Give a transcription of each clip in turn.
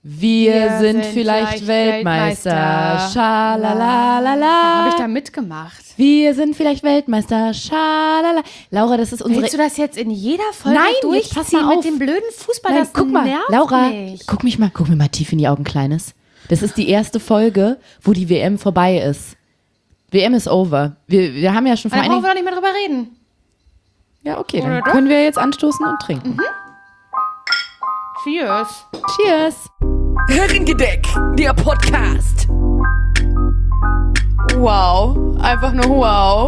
Wir sind vielleicht Weltmeister. Schalalalala. Habe ich da mitgemacht? Wir sind vielleicht Weltmeister. Schalala. Laura, das ist unsere... Willst du das jetzt in jeder Folge jetzt pass durchziehen mal auf. mit dem blöden Fußball? Nein, Das guck mal, nervt Laura, mich. guck mir mal tief in die Augen, Kleines. Das ist die erste Folge, wo die WM vorbei ist. WM ist over. Wir haben ja schon vor Da brauchen wir einigen... doch nicht mehr drüber reden. Ja, okay, Oder dann doch? können wir jetzt anstoßen und trinken. Cheers. Cheers. Herrengedeck, der Podcast. Wow. Einfach nur wow.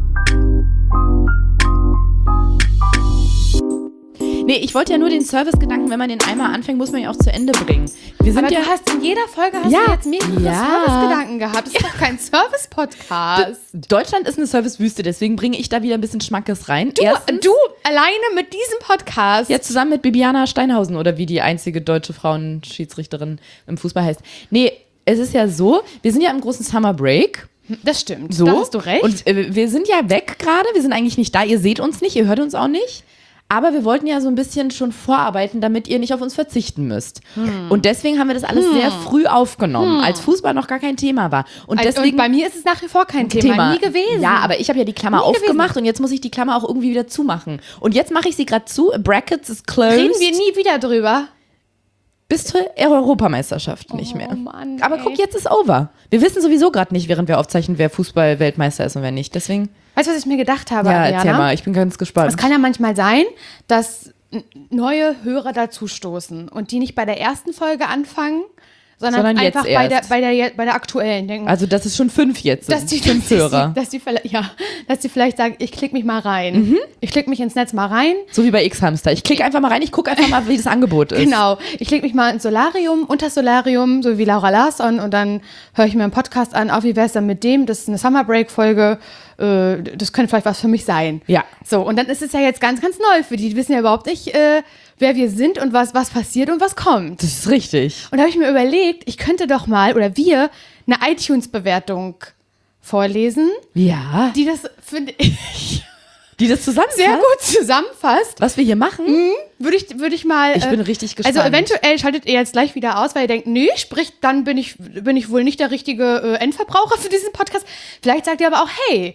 Nee, ich wollte ja nur den Servicegedanken, wenn man den einmal anfängt, muss man ja auch zu Ende bringen. Wir sind Aber ja... du hast in jeder Folge Ja. du jetzt mehrere Ja. Servicegedanken gehabt. Das ist doch kein Service-Podcast. Deutschland ist eine Servicewüste, deswegen bringe ich da wieder ein bisschen Schmackes rein. Du alleine mit diesem Podcast. Ja, zusammen mit Bibiana Steinhausen oder wie die einzige deutsche Frauenschiedsrichterin im Fußball heißt. Nee, es ist ja so, wir sind ja im großen Summer Break. Das stimmt. So. Da hast du recht. Und wir sind ja weg gerade, wir sind eigentlich nicht da, ihr seht uns nicht, ihr hört uns auch nicht. Aber wir wollten ja so ein bisschen schon vorarbeiten, damit ihr nicht auf uns verzichten müsst. Und deswegen haben wir das alles sehr früh aufgenommen, als Fußball noch gar kein Thema war. Und deswegen und bei mir ist es nach wie vor kein Thema. Nie gewesen. Ja, aber ich habe ja die Klammer aufgemacht und jetzt muss ich die Klammer auch irgendwie wieder zumachen. Und jetzt mache ich sie gerade zu, Brackets is closed. Reden wir nie wieder drüber. Bis zur Europameisterschaft nicht mehr. Mann, aber ey. guck, jetzt ist over. Wir wissen sowieso gerade nicht, während wir aufzeichnen, wer Fußball-Weltmeister ist und wer nicht. Deswegen, Weißt du, was ich mir gedacht habe, ja, Adriana? erzähl mal, ich bin ganz gespannt. Es kann ja manchmal sein, dass neue Hörer dazustoßen und die nicht bei der ersten Folge anfangen, sondern jetzt einfach erst. bei der aktuellen denken. Also das ist schon 5 jetzt. dass die 5 Hörer. dass die vielleicht sagen, ich klicke mich mal rein. Ich klicke mich ins Netz mal rein. So wie bei X-Hamster. Ich klicke einfach mal rein, ich gucke einfach mal, wie das Angebot ist. Genau. Ich klicke mich mal ins Solarium, unter das Solarium, so wie Laura Larsson, und dann höre ich mir einen Podcast an, auch wie wäre es dann mit dem, das ist eine Summer Break Folge, das könnte vielleicht was für mich sein. Ja. So, und dann ist es ja jetzt ganz, ganz neu für die wissen ja überhaupt nicht, wer wir sind und was passiert und was kommt. Das ist richtig. Und da habe ich mir überlegt, ich könnte doch mal, oder wir, eine iTunes-Bewertung vorlesen, Ja. die das, finde ich, Die das zusammenfasst. sehr gut zusammenfasst. Was wir hier machen. Würde ich mal. Ich bin richtig gespannt. Also eventuell schaltet ihr jetzt gleich wieder aus, weil ihr denkt, nee, sprich, dann bin ich wohl nicht der richtige Endverbraucher für diesen Podcast. Vielleicht sagt ihr aber auch, hey,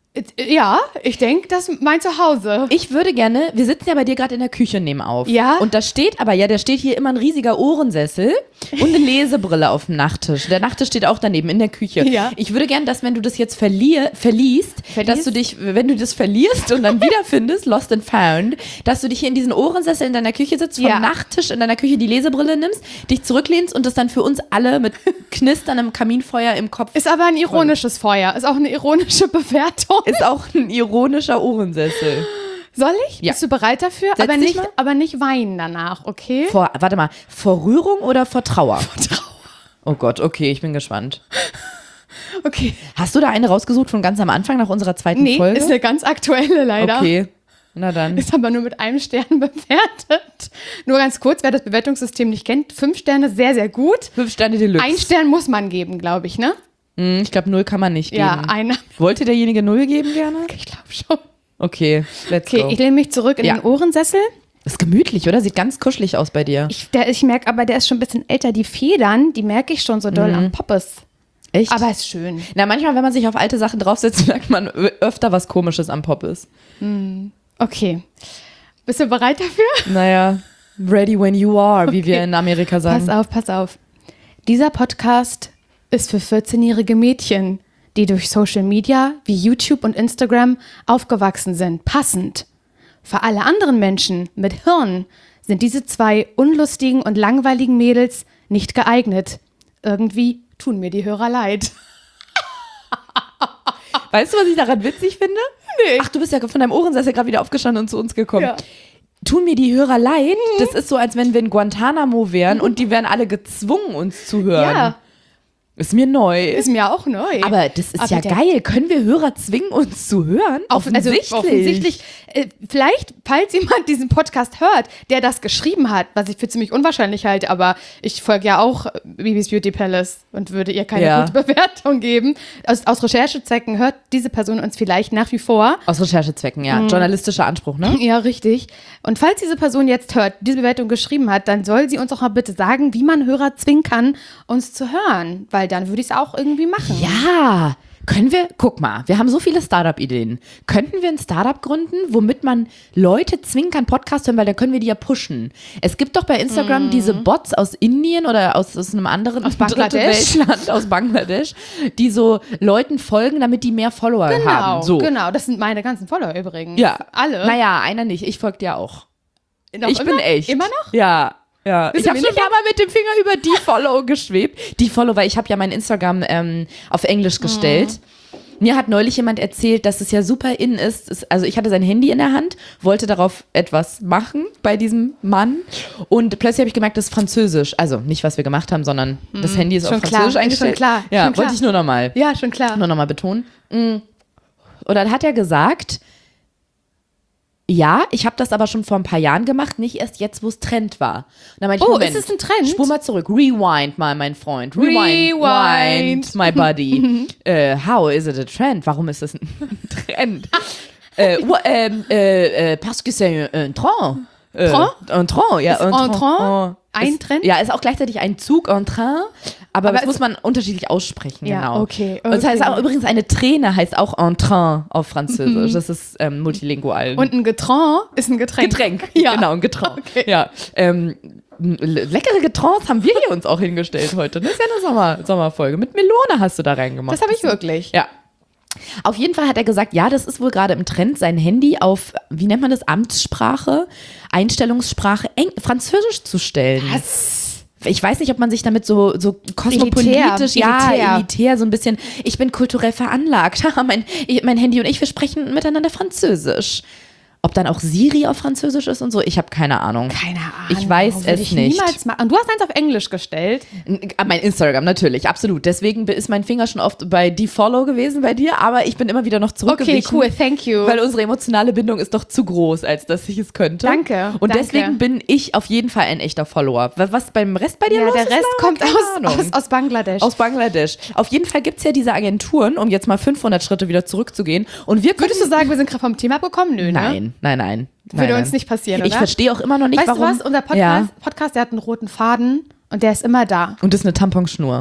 ja, ich denke, das ist mein Zuhause. Ich würde gerne, wir sitzen ja bei dir gerade in der Küche nebenauf. Ja. Und da steht aber, da steht hier immer ein riesiger Ohrensessel und eine Lesebrille auf dem Nachttisch. Der Nachttisch steht auch daneben in der Küche. Ja. Ich würde gerne, dass wenn du das jetzt verliest, dass du dich, wenn du das verlierst und dann wiederfindest, lost and found, dass du dich hier in diesen Ohrensessel in deiner Küche sitzt, vom Ja. Nachttisch in deiner Küche die Lesebrille nimmst, dich zurücklehnst und das dann für uns alle mit knisterndem Kaminfeuer im Kopf Ist aber ein ironisches Feuer, ist auch eine ironische Bewertung. ist auch ein ironischer Ohrensessel. Soll ich? Ja. Bist du bereit dafür? Setz dich mal. Aber nicht weinen danach, okay? Warte mal, vor Rührung oder vor Trauer? Vor Trauer. Oh Gott, okay, ich bin gespannt. Okay. Hast du da eine rausgesucht von ganz am Anfang nach unserer zweiten Nee, Folge? ist eine ganz aktuelle leider. Okay, na dann. Ist aber nur mit 1 Stern bewertet. Nur ganz kurz, wer das Bewertungssystem nicht kennt, 5 Sterne, sehr, sehr gut. 5 Sterne Deluxe. 1 Stern muss man geben, glaube ich, ne? Ich glaube, 0 kann man nicht geben. Ja, einer. Wollte derjenige 0 geben gerne? Ich glaube schon. Okay, let's Okay, go. ich lehne mich zurück in Ja. den Ohrensessel. Ist gemütlich, oder? Sieht ganz kuschelig aus bei dir. Ich merke aber, der ist schon ein bisschen älter. Die Federn, die merke ich schon so doll am Poppes. Echt? Aber ist schön. Na, manchmal, wenn man sich auf alte Sachen draufsetzt, merkt man öfter, was Komisches am Pop ist. Okay. Bist du bereit dafür? Naja, ready when you are, wie wir in Amerika sagen. Pass auf. Dieser Podcast ist für 14-jährige Mädchen, die durch Social Media wie YouTube und Instagram aufgewachsen sind. Passend. Für alle anderen Menschen mit Hirn sind diese 2 unlustigen und langweiligen Mädels nicht geeignet. Irgendwie tun mir die Hörer leid. Weißt du, was ich daran witzig finde? Nee. Ach, du bist ja von deinem Ohrensessel gerade wieder aufgestanden und zu uns gekommen. Ja. Tun mir die Hörer leid? Das ist so, als wenn wir in Guantanamo wären und die wären alle gezwungen, uns zu hören. Ja. Ist mir neu. Ist mir auch neu. Aber das ist ja geil. Können wir Hörer zwingen, uns zu hören? Offensichtlich. Vielleicht, falls jemand diesen Podcast hört, der das geschrieben hat, was ich für ziemlich unwahrscheinlich halte, aber ich folge ja auch Bibis Beauty Palace und würde ihr keine gute Bewertung geben. Aus Recherchezwecken hört diese Person uns vielleicht nach wie vor. Aus Recherchezwecken, ja. Journalistischer Anspruch, ne? Ja, richtig. Und falls diese Person jetzt hört, diese Bewertung geschrieben hat, dann soll sie uns auch mal bitte sagen, wie man Hörer zwingen kann, uns zu hören. Weil dann würde ich es auch irgendwie machen. Ja, guck mal, wir haben so viele Startup-Ideen. Könnten wir ein Startup gründen, womit man Leute zwingen kann, Podcast hören, weil da können wir die ja pushen. Es gibt doch bei Instagram diese Bots aus Indien oder aus einem anderen Weltland, aus Bangladesch, die so Leuten folgen, damit die mehr Follower haben. So. Genau, das sind meine ganzen Follower übrigens. Ja. Alle. Naja, einer nicht, ich folge dir auch. Ich bin echt. Immer noch? Ja. Ja, ich habe schon ein paar Mal mit dem Finger über die Follow geschwebt. Die Follow, weil ich habe ja mein Instagram auf Englisch gestellt. Mir hat neulich jemand erzählt, dass es ja super in ist. Also ich hatte sein Handy in der Hand, wollte darauf etwas machen bei diesem Mann und plötzlich habe ich gemerkt, das ist Französisch. Also nicht, was wir gemacht haben, sondern das Handy ist auf Französisch eingestellt. Schon klar. Ja, schon klar. wollte ich nur nochmal. Ja, schon klar. Nur nochmal betonen. Und dann hat er gesagt, ja, ich habe das aber schon vor ein paar Jahren gemacht, nicht erst jetzt, wo es Trend war. Und dann meinte ich, Moment, ist es ein Trend? Spur mal zurück. Rewind mal, mein Freund. Rewind my buddy. How is it a trend? Warum ist es ein Trend? Parce que c'est un train. Un train, ja. Un train? Ein Trend? Ja, ist auch gleichzeitig ein Zug, un train. Aber das muss man unterschiedlich aussprechen, ja, genau. Okay. Und das heißt auch, übrigens, eine Träne heißt auch un train auf Französisch. Das ist multilingual. Und ein Getränk ist ein Getränk. Ja. Genau, ein Getränk. Okay. Ja. Leckere Getränks haben wir hier uns auch hingestellt heute. Das ist ja eine Sommerfolge. Mit Melone hast du da reingemacht. Das habe ich wirklich. Ja. Auf jeden Fall hat er gesagt, ja, das ist wohl gerade im Trend, sein Handy auf, wie nennt man das, Amtssprache, Einstellungssprache, Französisch zu stellen. Was? Ich weiß nicht, ob man sich damit so kosmopolitisch, elitär, so ein bisschen, ich bin kulturell veranlagt. mein Handy und ich, wir sprechen miteinander Französisch. Ob dann auch Siri auf Französisch ist und so, ich habe keine Ahnung. Keine Ahnung. Ich weiß es nicht. Niemals machen. Und du hast eins auf Englisch gestellt. Mein Instagram, natürlich, absolut. Deswegen ist mein Finger schon oft bei Defollow gewesen bei dir, aber ich bin immer wieder noch zurückgewichen. Okay, cool, thank you. Weil unsere emotionale Bindung ist doch zu groß, als dass ich es könnte. Danke. Und deswegen bin ich auf jeden Fall ein echter Follower. Was beim Rest bei dir los ist? Der Rest kommt aus Bangladesch. Aus Bangladesch. Auf jeden Fall gibt es ja diese Agenturen, um jetzt mal 500 Schritte wieder zurückzugehen. Und würdest du sagen, wir sind gerade vom Thema abgekommen? Nö, ne? Nein. Würde uns nicht passieren, oder? Ich verstehe auch immer noch nicht, warum. Weißt du was? Unser Podcast, der hat einen roten Faden und der ist immer da. Und das ist eine Tamponschnur.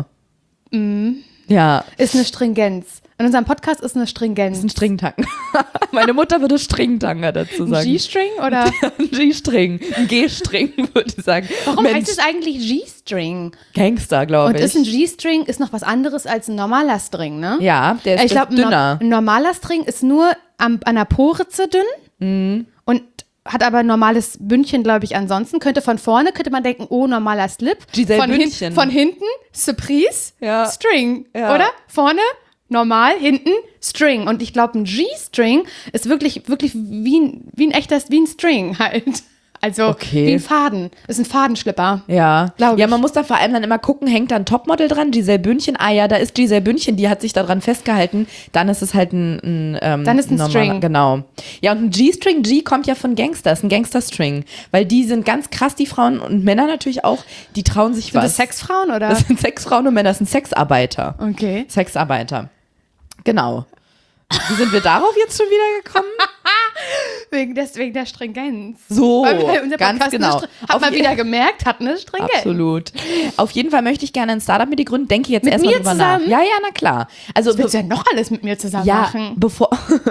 Ja. Ist eine Stringenz. In unserem Podcast ist eine Stringenz. Das ist ein Stringtanger. Meine Mutter würde Stringtanger dazu sagen. Ein G-String oder? Ein G-String. Ein G-String, würde ich sagen. Warum heißt es eigentlich G-String? Gangster, glaube ich. Und ist ein G-String ist noch was anderes als ein normaler String, ne? Ja, der ist dünner. Ein normaler String ist nur an der Poritze dünn und hat aber ein normales Bündchen, glaube ich, ansonsten. Von vorne könnte man denken, oh, normaler Slip. Von hinten, Surprise, String, oder? Vorne, normal, hinten, String. Und ich glaube, ein G-String ist wirklich wie ein String halt. Also wie ein Faden. Ist ein Fadenschlipper. Ja. Ja, man muss da vor allem dann immer gucken, hängt da ein Topmodel dran, Giselle Bündchen. Ah ja, da ist Giselle Bündchen, die hat sich da dran festgehalten. Dann ist es halt ein String. Genau. Ja, und ein G-String, G kommt ja von Gangster, ist ein Gangster-String. Weil die sind ganz krass, die Frauen und Männer natürlich auch, die trauen sich was. Sind das Sexfrauen, oder? Das sind Sexfrauen und Männer, das sind Sexarbeiter. Okay. Sexarbeiter. Genau. Wie sind wir darauf jetzt schon wieder gekommen? Wegen der Stringenz. So, ganz genau. Hat man wieder gemerkt, hat eine Stringenz. Absolut. Auf jeden Fall möchte ich gerne ein Startup mit dir gründen. Denke jetzt erstmal drüber nach. Ja, na klar. Also, was willst du ja noch alles mit mir zusammen machen? Bevor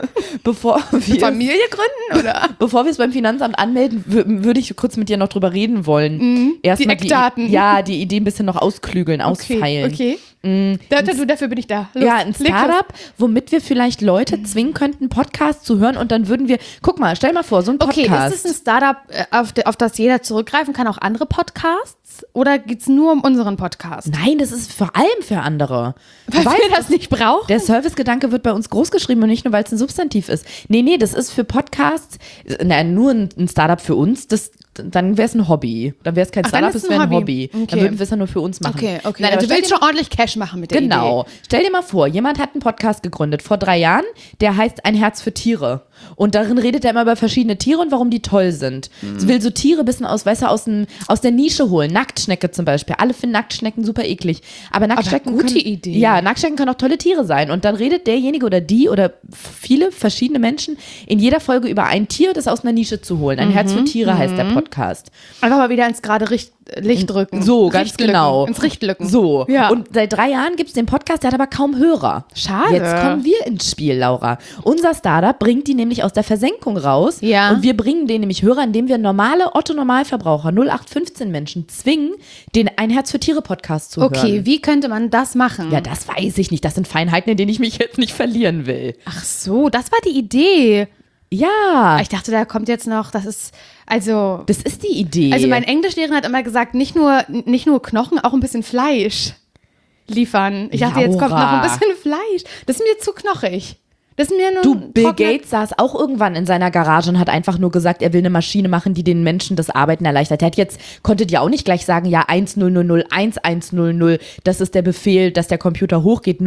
wir Familie gründen, oder? Bevor wir es beim Finanzamt anmelden, würde ich kurz mit dir noch drüber reden wollen. Erstmal die Eckdaten. Die Idee ein bisschen noch ausklügeln, ausfeilen. Okay. Dafür bin ich da. Los, ein Startup, womit wir vielleicht Leute zwingen könnten, Podcasts zu hören und dann würden wir, guck mal, stell mal vor, so ein Podcast. Okay, ist es ein Startup, auf das jeder zurückgreifen kann, auch andere Podcasts? Oder geht es nur um unseren Podcast? Nein, das ist vor allem für andere. Weil wir das nicht brauchen? Der Servicegedanke wird bei uns groß geschrieben und nicht nur, weil es ein Substantiv ist. Nee, das ist für Podcasts, nur ein Startup für uns, das dann wäre es ein Hobby. Dann wäre es kein Ach, dann Startup, ist es es ein wäre ein Hobby. Hobby. Okay. Dann würden wir es ja nur für uns machen. Okay. Nein, Also du stell willst dir schon ordentlich Cash machen mit der Idee. Genau. Stell dir mal vor, jemand hat einen Podcast gegründet vor 3 Jahren, der heißt Ein Herz für Tiere. Und darin redet er immer über verschiedene Tiere und warum die toll sind. Es will so Tiere ein bisschen aus der Nische holen. Nacktschnecke zum Beispiel. Alle finden Nacktschnecken super eklig. Aber Nacktschnecken gute können, Idee. Ja, Nacktschnecken können auch tolle Tiere sein. Und dann redet derjenige oder die oder viele verschiedene Menschen in jeder Folge über ein Tier, das aus einer Nische zu holen. Ein Herz für Tiere heißt der Podcast. Einfach mal wieder ins gerade Licht rücken. So, ganz genau. Ins Richtlücken. So. Ja. Und seit 3 Jahren gibt es den Podcast, der hat aber kaum Hörer. Schade. Jetzt kommen wir ins Spiel, Laura. Unser Startup bringt die nämlich aus der Versenkung raus. Ja. Und wir bringen denen nämlich Hörer, indem wir normale Otto-Normalverbraucher, 0815 Menschen zwingen, den Ein Herz für Tiere Podcast zu hören. Okay, wie könnte man das machen? Ja, das weiß ich nicht. Das sind Feinheiten, in denen ich mich jetzt nicht verlieren will. Ach so, das war die Idee. Ja, Ich dachte, da kommt jetzt noch, das ist, also das ist die Idee. Also mein Englischlehrer hat immer gesagt, nicht nur Knochen, auch ein bisschen Fleisch liefern. Ich dachte, jetzt kommt noch ein bisschen Fleisch. Das ist mir zu knochig. Das ist mir nur Du, Bill Gates saß auch irgendwann in seiner Garage und hat einfach nur gesagt, er will eine Maschine machen, die den Menschen das Arbeiten erleichtert. Konnte dir auch nicht gleich sagen, ja, 1000 1100, das ist der Befehl, dass der Computer hochgeht,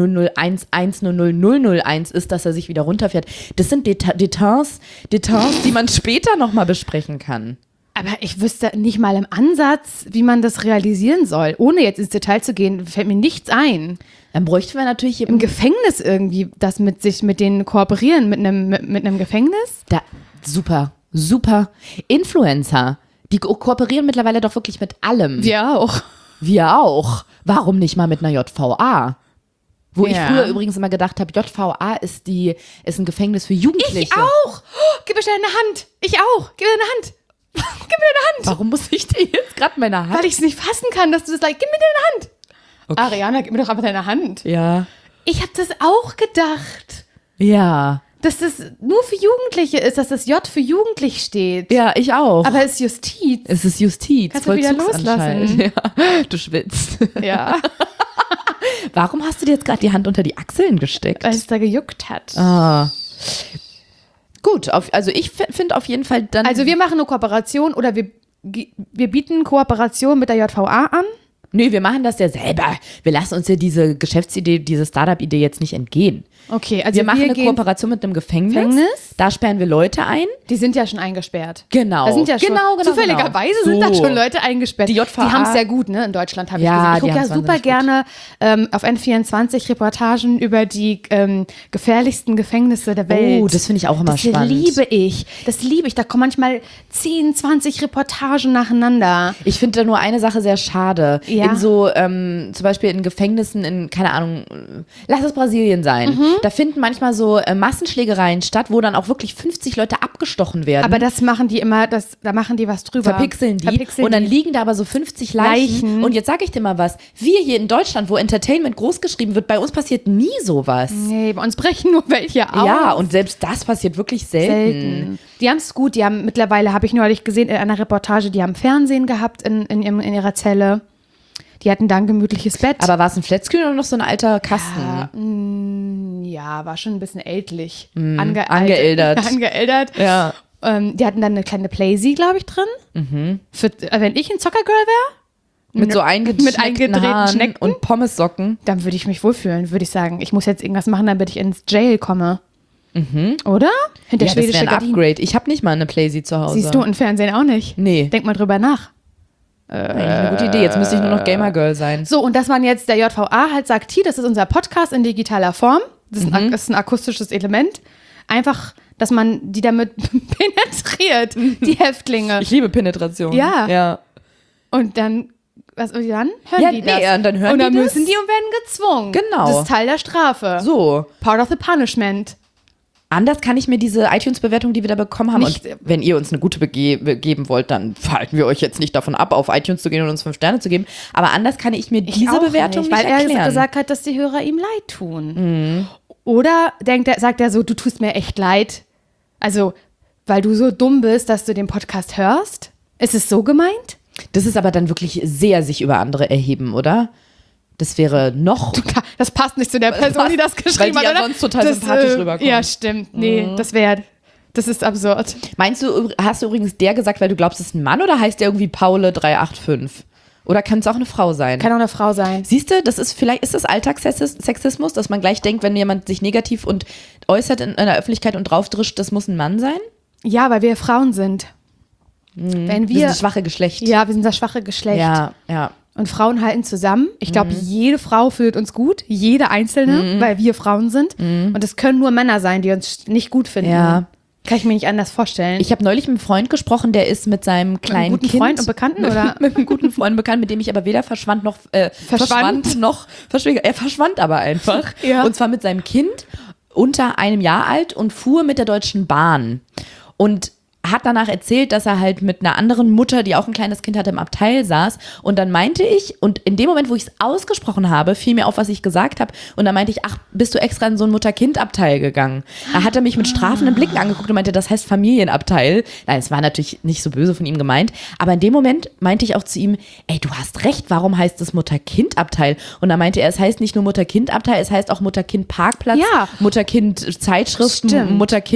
00110001 ist, dass er sich wieder runterfährt. Das sind Details, die man später nochmal besprechen kann. Aber ich wüsste nicht mal im Ansatz, wie man das realisieren soll. Ohne jetzt ins Detail zu gehen, fällt mir nichts ein. Dann bräuchten wir natürlich Im Gefängnis irgendwie, das mit denen kooperieren, mit einem Gefängnis? super. Influencer, die kooperieren mittlerweile doch wirklich mit allem. Wir auch. Wir auch. Warum nicht mal mit einer JVA? Wo ich Ja. früher übrigens immer gedacht habe, JVA ist ein Gefängnis für Jugendliche. Ich auch. Gib mir schnell eine Hand. Ich auch. Gib mir eine Hand. Gib mir eine Hand. Warum muss ich dir jetzt gerade meine Hand? Weil ich es nicht fassen kann, dass du das gib mir deine Hand. Okay. Ariana, gib mir doch einfach deine Hand. Ja. Ich habe das auch gedacht, Ja. dass das nur für Jugendliche ist, dass das J für jugendlich steht. Ja, ich auch. Aber es ist Justiz. es ist Justiz. Kannst du wieder Vollzugsanstalt. loslassen? Ja. Du schwitzt. Ja, Warum hast du dir jetzt gerade die Hand unter die Achseln gesteckt? weil es da gejuckt hat. Gut, also ich finde auf jeden Fall dann. Also wir machen eine Kooperation oder wir bieten Kooperation mit der JVA an. Nee, wir machen das ja selber. Wir lassen uns ja diese Geschäftsidee, diese Startup-Idee jetzt nicht entgehen. Okay, also Wir machen eine gehen, Kooperation mit einem Gefängnis. Gefängnis? Da sperren wir Leute ein. Die sind ja schon eingesperrt. Genau. Da sind ja schon, Genau. zufälligerweise So. sind da schon Leute eingesperrt. Die JVA. Die haben es sehr gut, ne? In Deutschland habe ich Ja, gesehen. Ich die gucke ja haben's super wahnsinnig gerne auf N24 Reportagen über die gefährlichsten Gefängnisse der Welt. Oh, das finde ich auch immer spannend. Das liebe ich. Da kommen manchmal 10, 20 Reportagen nacheinander. Ich finde da nur eine Sache sehr schade. Ja. In so, zum Beispiel in Gefängnissen in, keine Ahnung, lass es Brasilien sein. Da finden manchmal so Massenschlägereien statt, wo dann auch wirklich 50 Leute abgestochen werden. Aber das machen die immer, da machen die was drüber. Verpixeln die. Und dann liegen da aber so 50 Leichen. Und jetzt sage ich dir mal was. Wir hier in Deutschland, wo Entertainment groß geschrieben wird, bei uns passiert nie sowas. Nee, bei uns brechen nur welche auf. Ja, und selbst das passiert wirklich selten. Die haben es gut. Die haben mittlerweile, habe ich neulich gesehen in einer Reportage, die haben Fernsehen gehabt in ihrer Zelle. Die hatten da ein gemütliches Bett. Aber war es ein Flatscreen oder noch so ein alter Kasten? Ja, war schon ein bisschen ältlich. Angeäldert. Angeäldert. Ja. Die hatten dann eine kleine Playsee, glaube ich, drin. Wenn ich ein Zockergirl wäre, Mit so eingedrehten Haaren Schnecken und Pommessocken. dann würde ich mich wohlfühlen, würde ich sagen. Ich muss jetzt irgendwas machen, damit ich ins Jail komme. Oder? Hinter Ja, das schwedische wäre ein Gardinen. Upgrade. Ich habe nicht mal eine Playsee zu Hause. Siehst du, und Fernsehen auch nicht. Nee. Denk mal drüber nach. Eigentlich eine gute Idee. Jetzt müsste ich nur noch Gamer Girl sein. So, und dass man jetzt der JVA halt sagt, hier, das ist unser Podcast in digitaler Form. Das ist, das ist ein akustisches Element. Einfach, dass man die damit penetriert, die Häftlinge. Ich liebe Penetration. Ja. Und dann, was und dann hören Ja, die nee, das. und dann hören und dann die das. müssen die und werden gezwungen. Genau. Das ist Teil der Strafe. So. Part of the punishment. Anders kann ich mir diese iTunes-Bewertung, die wir da bekommen haben, Nicht- und wenn ihr uns eine gute geben wollt, dann verhalten wir euch jetzt nicht davon ab, auf iTunes zu gehen und uns 5 Sterne zu geben. Aber anders kann ich mir diese auch Bewertung nicht weil erklären. er gesagt hat, dass die Hörer ihm leid tun. Oder sagt er so, du tust mir echt leid. Also, weil du so dumm bist, dass du den Podcast hörst. Ist es so gemeint? Das ist aber dann wirklich sehr sich über andere erheben, oder? Das wäre noch... Das passt nicht zu der Person, die das geschrieben weil die hat, ja oder? sonst total sympathisch rüberkommt. Ja, stimmt. Nee, das wäre Das ist absurd. Meinst du, hast du übrigens der gesagt, weil du glaubst, es ist ein Mann oder heißt der irgendwie Paule 385? Oder kann es auch eine Frau sein? Kann auch eine Frau sein. Siehst du, vielleicht ist das Alltagssexismus, dass man gleich denkt, wenn jemand sich negativ und äußert in der Öffentlichkeit und draufdrischt, das muss ein Mann sein? Ja, weil wir Frauen sind. Wenn Wir sind das schwache Geschlecht. Ja, wir sind das schwache Geschlecht. Ja. Und Frauen halten zusammen. Ich glaube, jede Frau fühlt uns gut, jede Einzelne, weil wir Frauen sind. Und es können nur Männer sein, die uns nicht gut finden. Ja. Kann ich mir nicht anders vorstellen. Ich habe neulich mit einem Freund gesprochen, der ist mit seinem kleinen guten Kind. Freund und Bekannten, oder? Mit einem guten Freund und Bekannten, mit dem ich aber weder verschwand noch verschwand. Er verschwand aber einfach. Ja. Und zwar mit seinem Kind unter einem Jahr alt und fuhr mit der Deutschen Bahn. Und hat danach erzählt, dass er halt mit einer anderen Mutter, die auch ein kleines Kind hatte, im Abteil saß. Und dann meinte ich, und in dem Moment, wo ich es ausgesprochen habe, fiel mir auf, was ich gesagt habe. Und dann meinte ich, ach, bist du extra in so ein Mutter-Kind-Abteil gegangen? Da hat er mich mit strafenden Blicken angeguckt und meinte, das heißt Familienabteil. Nein, es war natürlich nicht so böse von ihm gemeint. Aber in dem Moment meinte ich auch zu ihm, ey, du hast recht, warum heißt es Mutter-Kind-Abteil? Und dann meinte er, es heißt nicht nur Mutter-Kind-Abteil, es heißt auch Mutter-Kind-Parkplatz, Ja. Mutter-Kind-Zeitschriften, Stimmt.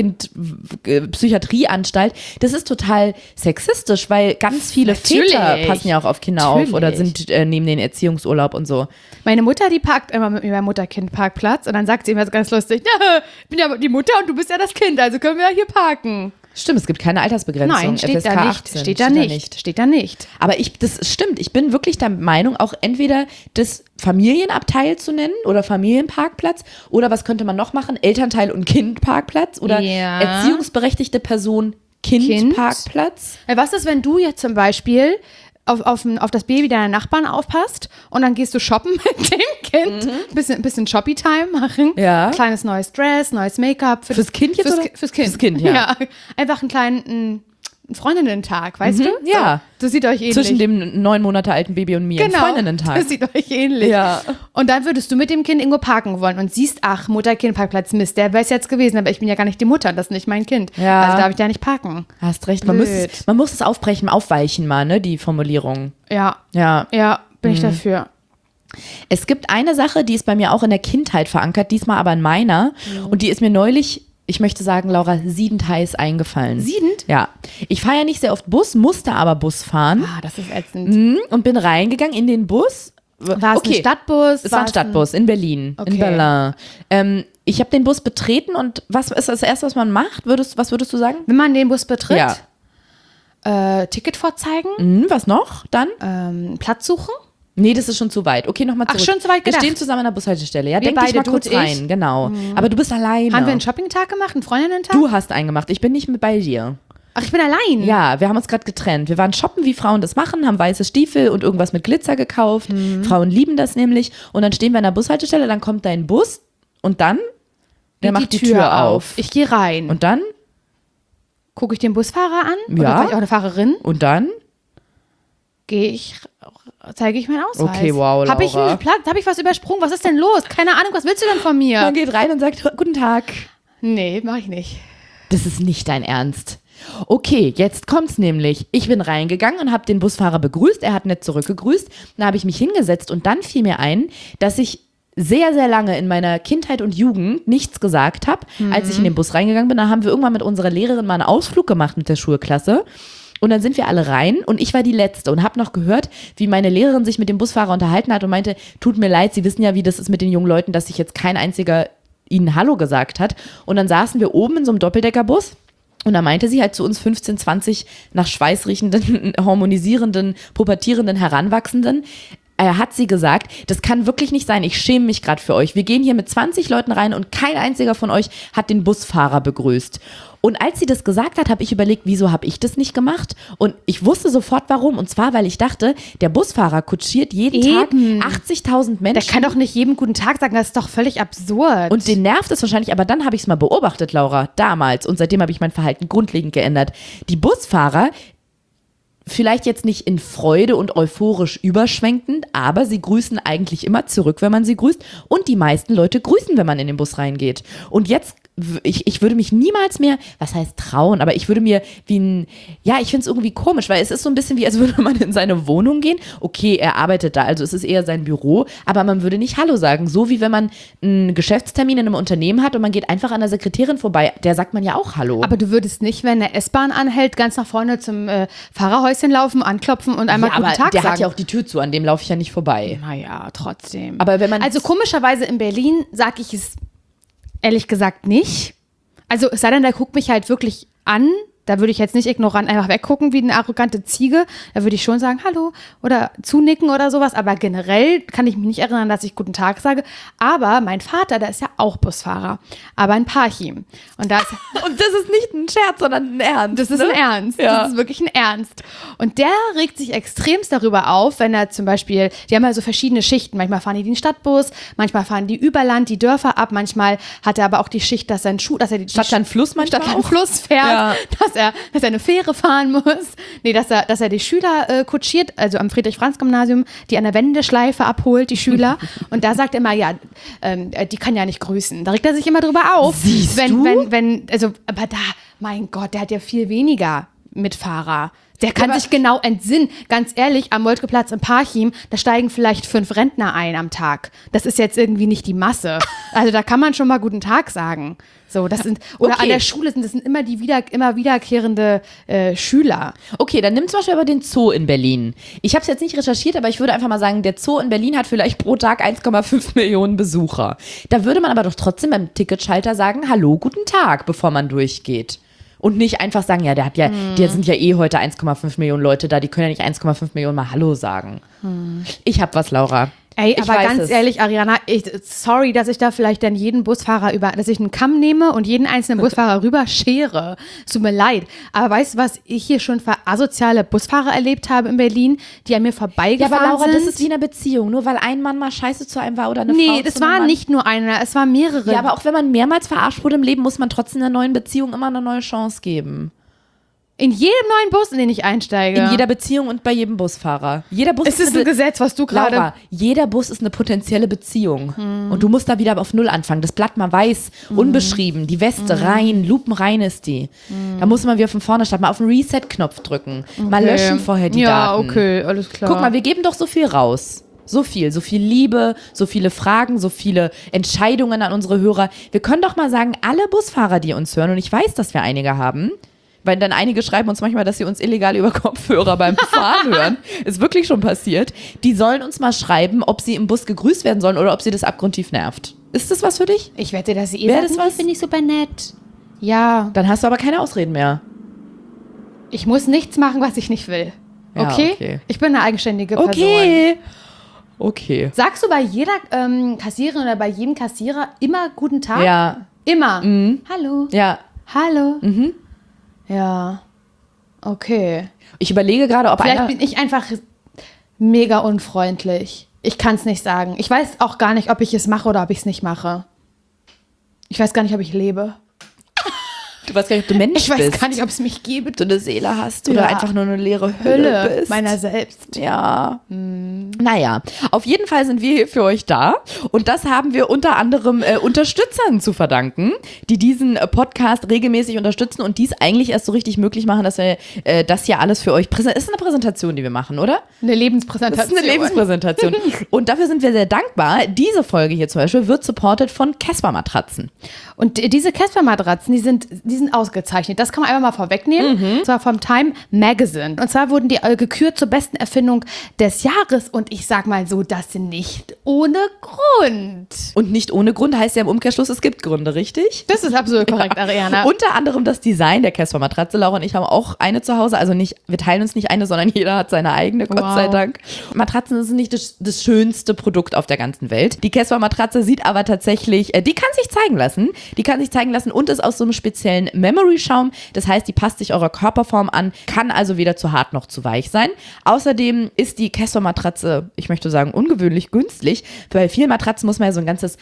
Mutter-Kind-Psychiatrieanstalt. Das ist total sexistisch, weil ganz viele Natürlich. Väter passen ja auch auf Kinder auf oder Natürlich. sind nehmen den Erziehungsurlaub und so. Meine Mutter, die parkt immer mit mir beim Mutter-Kind-Parkplatz und dann sagt sie immer so ganz lustig, ich bin ja die Mutter und du bist ja das Kind, also können wir ja hier parken. Stimmt, es gibt keine Altersbegrenzung. Nein, steht FSK da nicht. 18, Steht da nicht. Aber das stimmt, ich bin wirklich der Meinung, auch entweder das Familienabteil zu nennen oder Familienparkplatz oder was könnte man noch machen? Elternteil und Kindparkplatz oder Ja. erziehungsberechtigte Person Kindparkplatz. Was ist, wenn du jetzt zum Beispiel auf das Baby deiner Nachbarn aufpasst und dann gehst du shoppen mit dem Kind, bisschen Shoppy-Time machen, Ja. kleines neues Dress, neues Make-up. Fürs Kind jetzt Fürs, oder? Fürs Kind. Fürs Kind, ja. Einfach einen kleinen Freundinnen-Tag, weißt du? ja. Das sieht euch ähnlich. Zwischen dem 9 Monate alten Baby und mir. Genau, Freundinnentag. das sieht euch ähnlich. Ja. Und dann würdest du mit dem Kind irgendwo parken wollen und siehst, ach, Mutter-Kind-Parkplatz, Mist, der wäre es jetzt gewesen, aber ich bin ja gar nicht die Mutter, das ist nicht mein Kind. Ja. Also darf ich da nicht parken. Hast recht. Blöd. Man muss es aufbrechen, aufweichen mal, ne, die Formulierung. Ja, Ja. bin ich dafür. Es gibt eine Sache, die ist bei mir auch in der Kindheit verankert, diesmal aber in meiner. Und die ist mir neulich, ich möchte sagen, Laura, siedend heiß eingefallen. Siedend? Ja. Ich fahre ja nicht sehr oft Bus, musste aber Bus fahren. Ah, das ist ätzend. Und bin reingegangen in den Bus. War es ein Stadtbus? Es war ein Stadtbus in Berlin, in Okay. Berlin. Ich habe den Bus betreten und was ist das Erste, was man macht? Was würdest du sagen? Wenn man den Bus betritt, Ja. Ticket vorzeigen, Was noch dann? Platz suchen. Nee, das ist schon zu weit. Okay, nochmal Ach, zurück. schon zu weit Wir gedacht. stehen zusammen an der Bushaltestelle. Ja, Wir denk dich beide, mal du kurz und ich. rein. Genau. Aber du bist alleine. Haben wir einen Shopping-Tag gemacht, einen Freundinnen-Tag? Du hast einen gemacht. Ich bin nicht mit bei dir. Ach, ich bin allein. Ja, wir haben uns gerade getrennt. Wir waren shoppen, wie Frauen das machen, haben weiße Stiefel und irgendwas mit Glitzer gekauft. Frauen lieben das nämlich. Und dann stehen wir an der Bushaltestelle, dann kommt dein Bus und dann der macht die Tür auf. Ich gehe rein. Und dann? Gucke ich den Busfahrer an? Ja. Oder vielleicht auch eine Fahrerin? Und dann? Zeige ich meinen Ausweis. Okay, wow, Habe ich Laura. einen Platz? Habe ich was übersprungen? Was ist denn los? Keine Ahnung, was willst du denn von mir? Man geht rein und sagt, guten Tag. Nee, mache ich nicht. Das ist nicht dein Ernst. Okay, jetzt kommt's nämlich. Ich bin reingegangen und habe den Busfahrer begrüßt. Er hat nett zurückgegrüßt. Dann habe ich mich hingesetzt und dann fiel mir ein, dass ich sehr, sehr lange in meiner Kindheit und Jugend nichts gesagt habe, als ich in den Bus reingegangen bin. Da haben wir irgendwann mit unserer Lehrerin mal einen Ausflug gemacht mit der Schulklasse. Und dann sind wir alle rein und ich war die Letzte und habe noch gehört, wie meine Lehrerin sich mit dem Busfahrer unterhalten hat und meinte, tut mir leid, Sie wissen ja, wie das ist mit den jungen Leuten, dass sich jetzt kein einziger ihnen Hallo gesagt hat. Und dann saßen wir oben in so einem Doppeldeckerbus. Und da meinte sie halt zu uns 15, 20 nach Schweiß riechenden, harmonisierenden, pubertierenden Heranwachsenden, hat sie gesagt, das kann wirklich nicht sein, ich schäme mich gerade für euch. Wir gehen hier mit 20 Leuten rein und kein einziger von euch hat den Busfahrer begrüßt. Und als sie das gesagt hat, habe ich überlegt, wieso habe ich das nicht gemacht? Und ich wusste sofort warum. Und zwar, weil ich dachte, der Busfahrer kutschiert jeden Tag 80.000 Menschen. Der kann doch nicht jedem guten Tag sagen, das ist doch völlig absurd. Und den nervt es wahrscheinlich, aber dann habe ich es mal beobachtet, Laura, damals. Und seitdem habe ich mein Verhalten grundlegend geändert. Die Busfahrer, vielleicht jetzt nicht in Freude und euphorisch überschwenkend, aber sie grüßen eigentlich immer zurück, wenn man sie grüßt. Und die meisten Leute grüßen, wenn man in den Bus reingeht. Und jetzt ich würde mich niemals mehr, was heißt trauen, aber ich würde mir ich finde es irgendwie komisch, weil es ist so ein bisschen wie, als würde man in seine Wohnung gehen. Okay, er arbeitet da, also es ist eher sein Büro, aber man würde nicht Hallo sagen. So wie wenn man einen Geschäftstermin in einem Unternehmen hat und man geht einfach an der Sekretärin vorbei, der sagt man ja auch Hallo. Aber du würdest nicht, wenn eine S-Bahn anhält, ganz nach vorne zum Fahrerhäuschen laufen, anklopfen und einmal guten Tag der sagen. hat ja auch die Tür zu, an dem laufe ich ja nicht vorbei. Naja, trotzdem. Aber wenn man Also komischerweise in Berlin sage ich es ehrlich gesagt nicht. Also es sei denn, der guckt mich halt wirklich an. Da würde ich jetzt nicht ignorant einfach weggucken wie eine arrogante Ziege. Da würde ich schon sagen, hallo oder zunicken oder sowas. Aber generell kann ich mich nicht erinnern, dass ich guten Tag sage. Aber mein Vater, der ist ja auch Busfahrer, aber in Parchim. Und das ist nicht ein Scherz, sondern ein Ernst. Das ist ein Ernst. Ja. Das ist wirklich ein Ernst. Und der regt sich extremst darüber auf, wenn er zum Beispiel, die haben ja so verschiedene Schichten. Manchmal fahren die den Stadtbus, manchmal fahren die über Land, die Dörfer ab. Manchmal hat er aber auch die Schicht, dass er einen Stadt an Fluss fährt, dass er eine Fähre fahren muss. Nee, dass er die Schüler kutschiert, also am Friedrich-Franz-Gymnasium, die an der Wendeschleife abholt, die Schüler. Und da sagt er immer, die kann ja nicht grüßen. Da regt er sich immer drüber auf. Siehst du? Aber da, mein Gott, der hat ja viel weniger Mitfahrer. Der kann sich genau entsinnen. Ganz ehrlich, am Moltkeplatz in Parchim, da steigen vielleicht 5 Rentner ein am Tag. Das ist jetzt irgendwie nicht die Masse. Also da kann man schon mal guten Tag sagen. So, das sind, oder an der Schule sind das immer immer wiederkehrende Schüler. Okay, dann nimm zum Beispiel aber den Zoo in Berlin. Ich habe es jetzt nicht recherchiert, aber ich würde einfach mal sagen, der Zoo in Berlin hat vielleicht pro Tag 1,5 Millionen Besucher. Da würde man aber doch trotzdem beim Ticketschalter sagen, hallo, guten Tag, bevor man durchgeht. Und nicht einfach sagen, ja, die sind ja heute 1,5 Millionen Leute da, die können ja nicht 1,5 Millionen mal Hallo sagen. Ich hab was, Laura. Ey, aber ganz ehrlich, Ariana, sorry, dass ich da vielleicht dann jeden Busfahrer dass ich einen Kamm nehme und jeden einzelnen Busfahrer rüber schere. Es tut mir leid. Aber weißt du, was ich hier schon für asoziale Busfahrer erlebt habe in Berlin, die an mir vorbeigefahren sind? Ja, aber Laura, das ist wie in einer Beziehung. Nur weil ein Mann mal scheiße zu einem war oder eine Frau. Nee, das war nicht nur einer, es waren mehrere. Ja, aber auch wenn man mehrmals verarscht wurde im Leben, muss man trotzdem einer neuen Beziehung immer eine neue Chance geben. In jedem neuen Bus, in den ich einsteige. In jeder Beziehung und bei jedem Busfahrer. Jeder Bus ist ein Gesetz, was du gerade... Laura, jeder Bus ist eine potenzielle Beziehung. Und du musst da wieder auf Null anfangen. Das Blatt mal weiß, unbeschrieben, die Weste rein, lupenrein ist die. Da muss man wieder von vorne starten, mal auf den Reset-Knopf drücken. Mal löschen vorher die Daten. Ja, okay, alles klar. Guck mal, wir geben doch so viel raus. So viel Liebe, so viele Fragen, so viele Entscheidungen an unsere Hörer. Wir können doch mal sagen, alle Busfahrer, die uns hören, und ich weiß, dass wir einige haben, weil dann einige schreiben uns manchmal, dass sie uns illegal über Kopfhörer beim Fahren hören. Ist wirklich schon passiert. Die sollen uns mal schreiben, ob sie im Bus gegrüßt werden sollen oder ob sie das abgrundtief nervt. Ist das was für dich? Ich wette, dass sie das was? Finde ich super nett. Ja. Dann hast du aber keine Ausreden mehr. Ich muss nichts machen, was ich nicht will. Ja, okay? Ich bin eine eigenständige Person. Okay. Sagst du bei jeder Kassiererin oder bei jedem Kassierer immer guten Tag? Ja. Immer? Mhm. Hallo? Ja. Hallo? Mhm. Ja, okay. Ich überlege gerade, ob Vielleicht bin ich einfach mega unfreundlich. Ich kann es nicht sagen. Ich weiß auch gar nicht, ob ich es mache oder ob ich es nicht mache. Ich weiß gar nicht, ob ich lebe. Du weißt gar nicht, ob du Mensch bist. Ich weiß gar nicht, ob es mich gibt. Ob du eine Seele hast oder einfach nur eine leere Hülle bist. Meiner selbst. Ja. Naja, auf jeden Fall sind wir hier für euch da. Und das haben wir unter anderem Unterstützern zu verdanken, die diesen Podcast regelmäßig unterstützen und dies eigentlich erst so richtig möglich machen, dass wir das hier alles für euch präsentieren. Ist eine Präsentation, die wir machen, oder? Eine Lebenspräsentation. Das ist eine Lebenspräsentation. Und dafür sind wir sehr dankbar. Diese Folge hier zum Beispiel wird supported von Casper-Matratzen. Und diese Casper-Matratzen, die sind ausgezeichnet. Das kann man einfach mal vorwegnehmen. Und zwar vom Time Magazine. Und zwar wurden die gekürt zur besten Erfindung des Jahres. Und ich sag mal so, das nicht ohne Grund. Und nicht ohne Grund heißt ja im Umkehrschluss, es gibt Gründe, richtig? Das ist absolut korrekt, Ariana. Unter anderem das Design der Casper-Matratze. Laura und ich haben auch eine zu Hause. Also nicht, wir teilen uns nicht eine, sondern jeder hat seine eigene, Gott sei Dank. Matratzen sind nicht das schönste Produkt auf der ganzen Welt. Die Casper-Matratze sieht aber tatsächlich, die kann sich zeigen lassen. Und ist aus so einem speziellen Memory-Schaum. Das heißt, die passt sich eurer Körperform an, kann also weder zu hart noch zu weich sein. Außerdem ist die Casper-Matratze, ich möchte sagen, ungewöhnlich günstig. Bei vielen Matratzen muss man ja so ein ganzes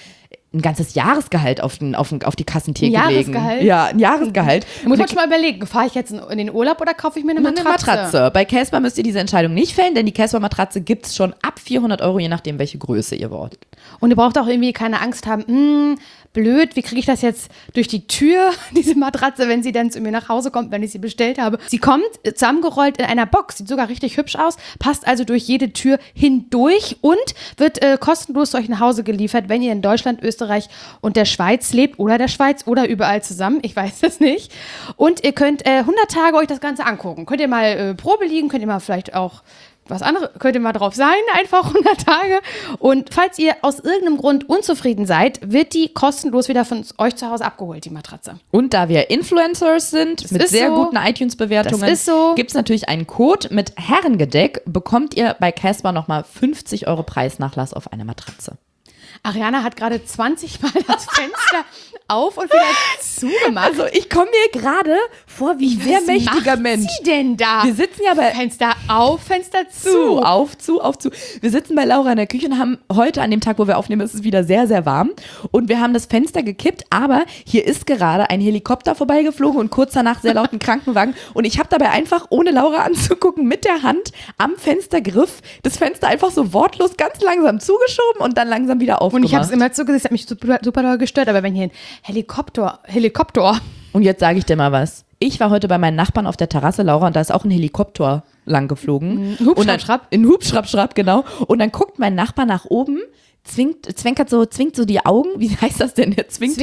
ein ganzes Jahresgehalt auf die Kassentheke Ein legen. Jahresgehalt? Ja, ein Jahresgehalt. Da muss man schon mal überlegen, fahre ich jetzt in den Urlaub oder kaufe ich mir eine Matratze? Bei Casper müsst ihr diese Entscheidung nicht fällen, denn die Casper-Matratze gibt es schon ab 400 €, je nachdem, welche Größe ihr wollt. Und ihr braucht auch irgendwie keine Angst haben, blöd, wie kriege ich das jetzt durch die Tür, diese Matratze, wenn sie dann zu mir nach Hause kommt, wenn ich sie bestellt habe. Sie kommt zusammengerollt in einer Box, sieht sogar richtig hübsch aus, passt also durch jede Tür hindurch und wird kostenlos zu euch nach Hause geliefert, wenn ihr in Deutschland, Österreich und der Schweiz lebt oder der Schweiz oder überall zusammen, ich weiß es nicht. Und ihr könnt 100 Tage euch das Ganze angucken. Könnt ihr mal Probe liegen, könnt ihr mal vielleicht auch was anderes, könnt ihr mal drauf sein, einfach 100 Tage. Und falls ihr aus irgendeinem Grund unzufrieden seid, wird die kostenlos wieder von euch zu Hause abgeholt, die Matratze. Und da wir Influencers sind, mit sehr guten iTunes-Bewertungen, gibt es natürlich einen Code mit Herrengedeck, bekommt ihr bei Casper nochmal 50 € Preisnachlass auf eine Matratze. Ariana hat gerade 20 Mal das Fenster auf und wieder zugemacht. Also ich komme mir gerade vor wie ein sehr mächtiger Mensch. Was macht sie denn da? Wir sitzen ja bei Fenster auf, Fenster zu. Auf, zu. Wir sitzen bei Laura in der Küche und haben heute an dem Tag, wo wir aufnehmen, ist es wieder sehr, sehr warm. Und wir haben das Fenster gekippt, aber hier ist gerade ein Helikopter vorbeigeflogen und kurz danach sehr lauten Krankenwagen. Und ich habe dabei einfach, ohne Laura anzugucken, mit der Hand am Fenstergriff das Fenster einfach so wortlos ganz langsam zugeschoben und dann langsam wieder aufgemacht. Und ich habe es immer zugesehen, es hat mich super doll gestört, aber wenn hier ein Helikopter. Und jetzt sage ich dir mal was. Ich war heute bei meinen Nachbarn auf der Terrasse, Laura, und da ist auch ein Helikopter lang geflogen. Hubschrapp. In Hubschrapp, genau. Und dann guckt mein Nachbar nach oben, zwingt so die Augen, wie heißt das denn? Er zwingt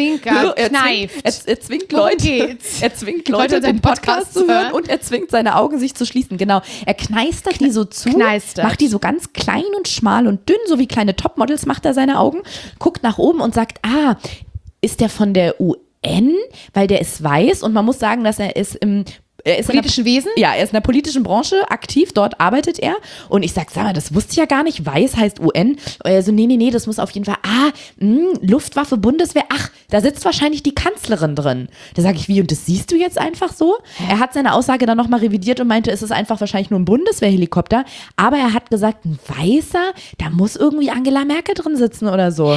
Leute den Podcast zu hören und er zwingt seine Augen sich zu schließen. Genau. Er kneistert die so zu, macht die so ganz klein und schmal und dünn, so wie kleine Topmodels macht er seine Augen, guckt nach oben und sagt, ist der von der UN? Weil der ist weiß und man muss sagen, dass er ist im politischen Wesen? Ja, er ist in der politischen Branche aktiv, dort arbeitet er. Und ich sag mal, das wusste ich ja gar nicht, weiß heißt UN. Also nee, das muss auf jeden Fall, Luftwaffe, Bundeswehr, da sitzt wahrscheinlich die Kanzlerin drin. Da sage ich, wie, und das siehst du jetzt einfach so? Er hat seine Aussage dann nochmal revidiert und meinte, es ist einfach wahrscheinlich nur ein Bundeswehrhelikopter. Aber er hat gesagt, ein Weißer, da muss irgendwie Angela Merkel drin sitzen oder so.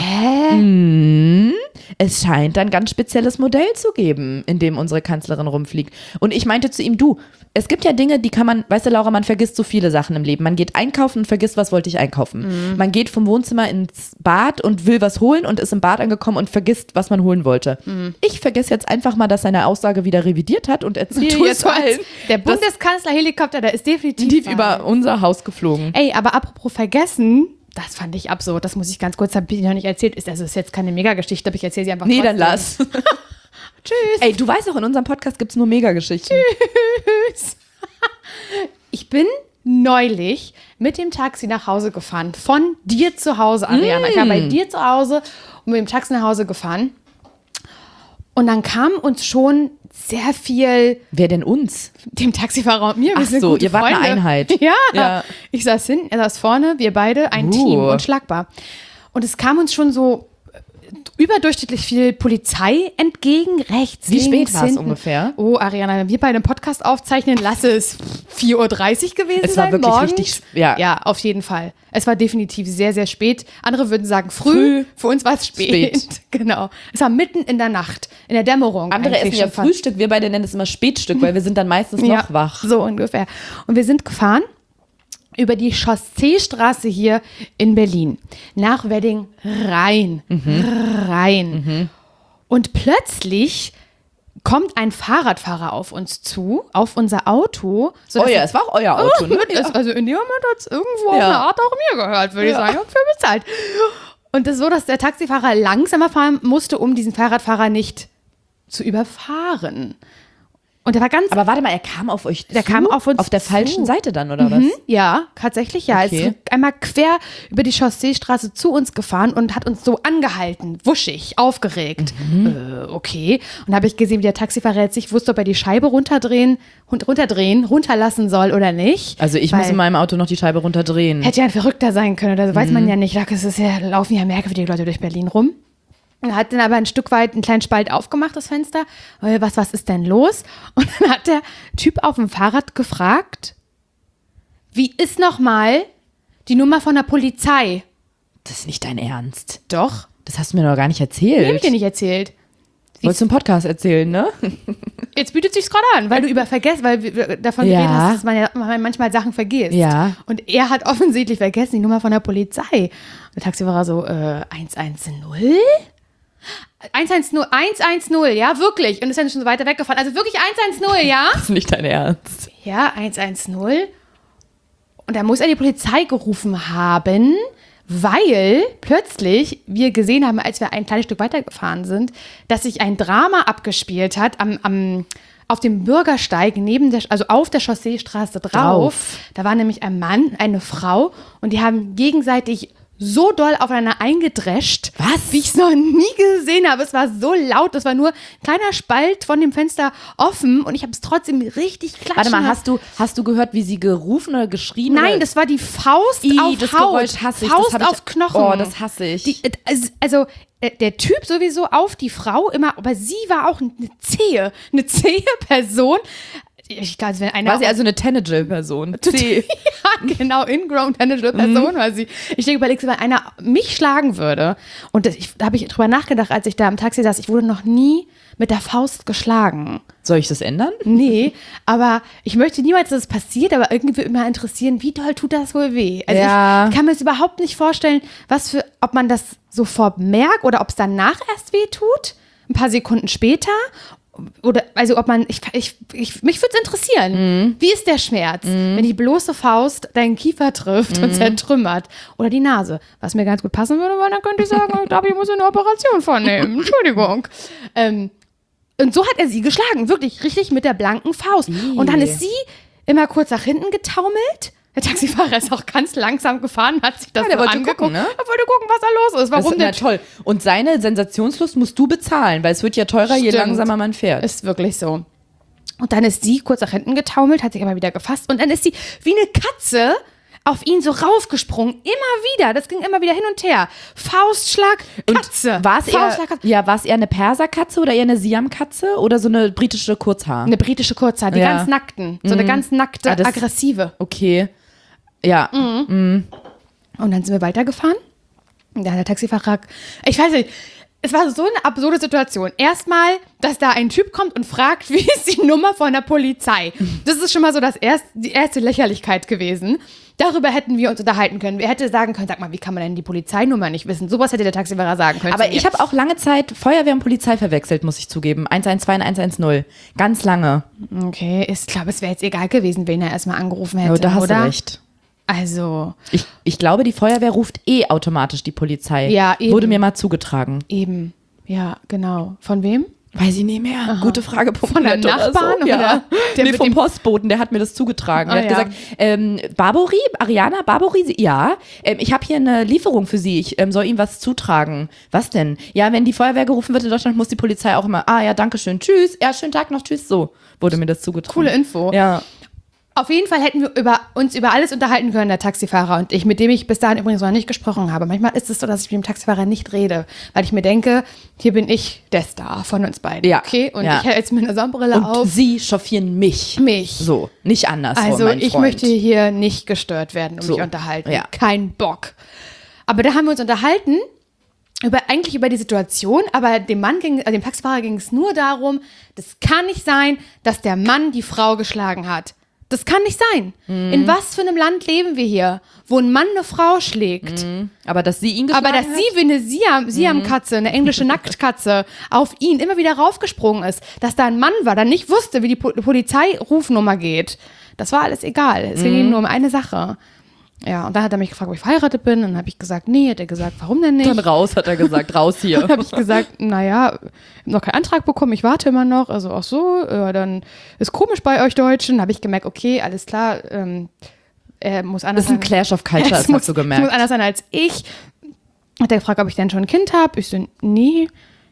Hä? Es scheint ein ganz spezielles Modell zu geben, in dem unsere Kanzlerin rumfliegt. Und ich meinte zu ihm, es gibt ja Dinge, die kann man, weißt du, Laura, man vergisst so viele Sachen im Leben. Man geht einkaufen und vergisst, was wollte ich einkaufen. Man geht vom Wohnzimmer ins Bad und will was holen und ist im Bad angekommen und vergisst, was man holen wollte. Ich vergesse jetzt einfach mal, dass seine Aussage wieder revidiert hat und erzähle jetzt allen. Der Bundeskanzler-Helikopter, der ist definitiv über unser Haus geflogen. Ey, aber apropos vergessen, das fand ich absurd, das muss ich ganz kurz, habe ich noch nicht erzählt, ist jetzt keine Mega-Geschichte, aber ich erzähle sie einfach trotzdem. Dann lass. Tschüss. Ey, du weißt auch, in unserem Podcast gibt es nur Mega-Geschichten. Tschüss. Ich bin neulich mit dem Taxi nach Hause gefahren. Von dir zu Hause, Ariana. Ich war bei dir zu Hause und mit dem Taxi nach Hause gefahren. Und dann kam uns schon sehr viel. Wer denn uns? Dem Taxifahrer und mir. Ach so, ihr wart eine Einheit. Ja. Ich saß hinten, er saß vorne, wir beide, ein Team, unschlagbar. Und es kam uns schon so überdurchschnittlich viel Polizei entgegen, rechts, Wie links, spät war es ungefähr? Oh, Ariana, wenn wir bei einem Podcast aufzeichnen, lasse es 4:30 Uhr gewesen sein. Es war wirklich morgens. richtig, ja. Ja, auf jeden Fall. Es war definitiv sehr, sehr spät. Andere würden sagen früh. Für uns war es spät. Genau. Es war mitten in der Nacht, in der Dämmerung. Andere essen ja Frühstück, wir beide nennen es immer Spätstück, weil wir sind dann meistens noch wach. So ungefähr. Und wir sind gefahren über die Chausseestraße hier in Berlin nach Wedding rein. Und plötzlich kommt ein Fahrradfahrer auf uns zu, auf unser Auto. Es war auch euer Auto, ne? Also in dem Moment hat es irgendwo auf eine Art auch mir gehört, würde ich sagen. Ich habe für bezahlt. Und das ist so, dass der Taxifahrer langsamer fahren musste, um diesen Fahrradfahrer nicht zu überfahren. Und der war ganz. Aber warte mal, er kam auf euch zu? Der kam auf uns auf der falschen Seite dann, oder was? Ja, tatsächlich, ja. Okay. Er ist einmal quer über die Chausseestraße zu uns gefahren und hat uns so angehalten, wuschig, aufgeregt. Okay. Und da habe ich gesehen, wie der Taxifahrer jetzt nicht wusste, ob er die Scheibe runterlassen soll oder nicht. Also ich muss in meinem Auto noch die Scheibe runterdrehen. Hätte ja ein Verrückter sein können, oder weiß man ja nicht. Laufen ja merkwürdige Leute durch Berlin rum. Er hat dann aber ein Stück weit einen kleinen Spalt aufgemacht, das Fenster. Was ist denn los? Und dann hat der Typ auf dem Fahrrad gefragt, wie ist nochmal die Nummer von der Polizei? Das ist nicht dein Ernst. Doch. Das hast du mir noch gar nicht erzählt. Hab ich dir nicht erzählt. Wolltest du im Podcast erzählen, ne? Jetzt bietet sich's gerade an, weil du weil wir davon Ja. geredet hast, dass man manchmal Sachen vergisst. Ja. Und er hat offensichtlich vergessen die Nummer von der Polizei. Und der Taxifahrer so, 110? 110, ja, wirklich. Und ist dann schon so weiter weggefahren. Also wirklich 110, ja? Das ist nicht dein Ernst. Ja, 110. Und da muss er die Polizei gerufen haben, weil plötzlich wir gesehen haben, als wir ein kleines Stück weitergefahren sind, dass sich ein Drama abgespielt hat auf dem Bürgersteig also auf der Chausseestraße drauf. Da war nämlich ein Mann, eine Frau und die haben gegenseitig so doll aufeinander eingedrescht, Was? wie ich es noch nie gesehen habe. Es war so laut, es war nur ein kleiner Spalt von dem Fenster offen und ich habe es trotzdem richtig klatschen. Warte mal, hast du gehört, wie sie gerufen oder geschrien? Nein, oder? das war die Faust auf das Haut. Geräusch hasse ich. Faust Das hab auf Knochen. Oh, das hasse ich. Also der Typ sowieso auf die Frau immer, aber sie war auch eine zähe Person. Ich glaube, wenn einer War sie also eine Tanager-Person? ja, genau, ingrown Person war sie. Ich denke, überlegst du, wenn einer mich schlagen würde, und da habe ich drüber nachgedacht, als ich da im Taxi saß, ich wurde noch nie mit der Faust geschlagen. Soll ich das ändern? Nee, aber ich möchte niemals, dass es passiert, aber irgendwie würde mich mal interessieren, wie doll tut das wohl weh? Also Ja. ich kann mir das überhaupt nicht vorstellen, ob man das sofort merkt oder ob es danach erst weh tut, ein paar Sekunden später. Oder, also ob man, mich würde es interessieren. Wie ist der Schmerz, wenn die bloße Faust deinen Kiefer trifft und zertrümmert? Oder die Nase, was mir ganz gut passen würde, weil dann könnte ich sagen, ich glaube, ich muss eine Operation vornehmen. Entschuldigung. Und so hat er sie geschlagen, wirklich richtig mit der blanken Faust. Und dann ist sie immer kurz nach hinten getaumelt. Der Taxifahrer ist auch ganz langsam gefahren, hat sich das der so wollte angeguckt. gucken, ne? Er wollte gucken, was da los ist. Das Warum ist der toll. Und seine Sensationslust musst du bezahlen, weil es wird ja teurer, je Stimmt. langsamer man fährt. Ist wirklich so. Und dann ist sie kurz nach hinten getaumelt, hat sich aber wieder gefasst. Und dann ist sie wie eine Katze auf ihn so raufgesprungen. Immer wieder. Das ging immer wieder hin und her. Faustschlag, Katze. War es Faustschlag, Katze. eher eine Perserkatze oder eher eine Siamkatze oder so eine britische Kurzhaar? Eine britische Kurzhaar, die Ja. ganz nackten. So eine ganz nackte, das- aggressive. Okay. Ja. Und dann sind wir weitergefahren. Und dann hat der Taxifahrer, ich weiß nicht, es war so eine absurde Situation. Erstmal, dass da ein Typ kommt und fragt, wie ist die Nummer von der Polizei? Das ist schon mal so die erste Lächerlichkeit gewesen. Darüber hätten wir uns unterhalten können. Er hätte sagen können, sag mal, wie kann man denn die Polizeinummer nicht wissen? Sowas hätte der Taxifahrer sagen können. Aber ich habe auch lange Zeit Feuerwehr und Polizei verwechselt, muss ich zugeben. 112 und 110. Ganz lange. Okay, ich glaube, es wäre jetzt egal gewesen, wen er erstmal angerufen hätte, Ja, da hast oder? du recht. Also, Ich glaube, die Feuerwehr ruft automatisch die Polizei. Ja, eben. Wurde mir mal zugetragen. eben. Ja, genau. Von wem? Weiß ich nicht mehr. Gute Frage. Von deinem Nachbarn, so. Ja. oder? Der Nee, mit vom dem- Postboten, der hat mir das zugetragen. Der Ah, hat gesagt, Ariana Barbori, ja, ich habe hier eine Lieferung für Sie. Ich soll ihm was zutragen. Was denn? Ja, wenn die Feuerwehr gerufen wird in Deutschland, muss die Polizei auch immer, ja, danke schön, tschüss, ja, schönen Tag noch, tschüss, so wurde mir das zugetragen. Coole Info. Ja. Auf jeden Fall hätten wir uns über alles unterhalten können, der Taxifahrer und ich, mit dem ich bis dahin übrigens noch nicht gesprochen habe. Manchmal ist es so, dass ich mit dem Taxifahrer nicht rede, weil ich mir denke, hier bin ich der Star von uns beiden. Ja. Okay? Und Ja. ich hätte jetzt mir eine Sonnenbrille Und auf. Sie chauffieren mich. Mich. So, nicht andersrum, Also mein ich Freund. möchte hier nicht gestört werden und So. mich unterhalten. Ja. Kein Bock. Aber da haben wir uns unterhalten, eigentlich über die Situation, aber dem Taxifahrer ging es nur darum, das kann nicht sein, dass der Mann die Frau geschlagen hat. Das kann nicht sein. In was für einem Land leben wir hier, wo ein Mann eine Frau schlägt? Aber dass sie ihn geschlagen Aber dass hat? sie wie eine Siamkatze, eine englische Nacktkatze, auf ihn immer wieder raufgesprungen ist, dass da ein Mann war, der nicht wusste, wie die Polizeirufnummer geht, das war alles egal. Es ging ihm nur um eine Sache. Ja, und dann hat er mich gefragt, ob ich verheiratet bin. Und dann habe ich gesagt, nee. Hat er gesagt, warum denn nicht? Dann raus, hat er gesagt, raus hier. Dann habe ich gesagt, naja, ich habe noch keinen Antrag bekommen, ich warte immer noch. Also ach so, dann ist komisch bei euch Deutschen. Habe ich gemerkt, okay, alles klar, er muss anders Das ist ein Clash of Culture, das hast du muss gemerkt. anders sein als ich. Hat er gefragt, ob ich denn schon ein Kind habe. Ich so, nee,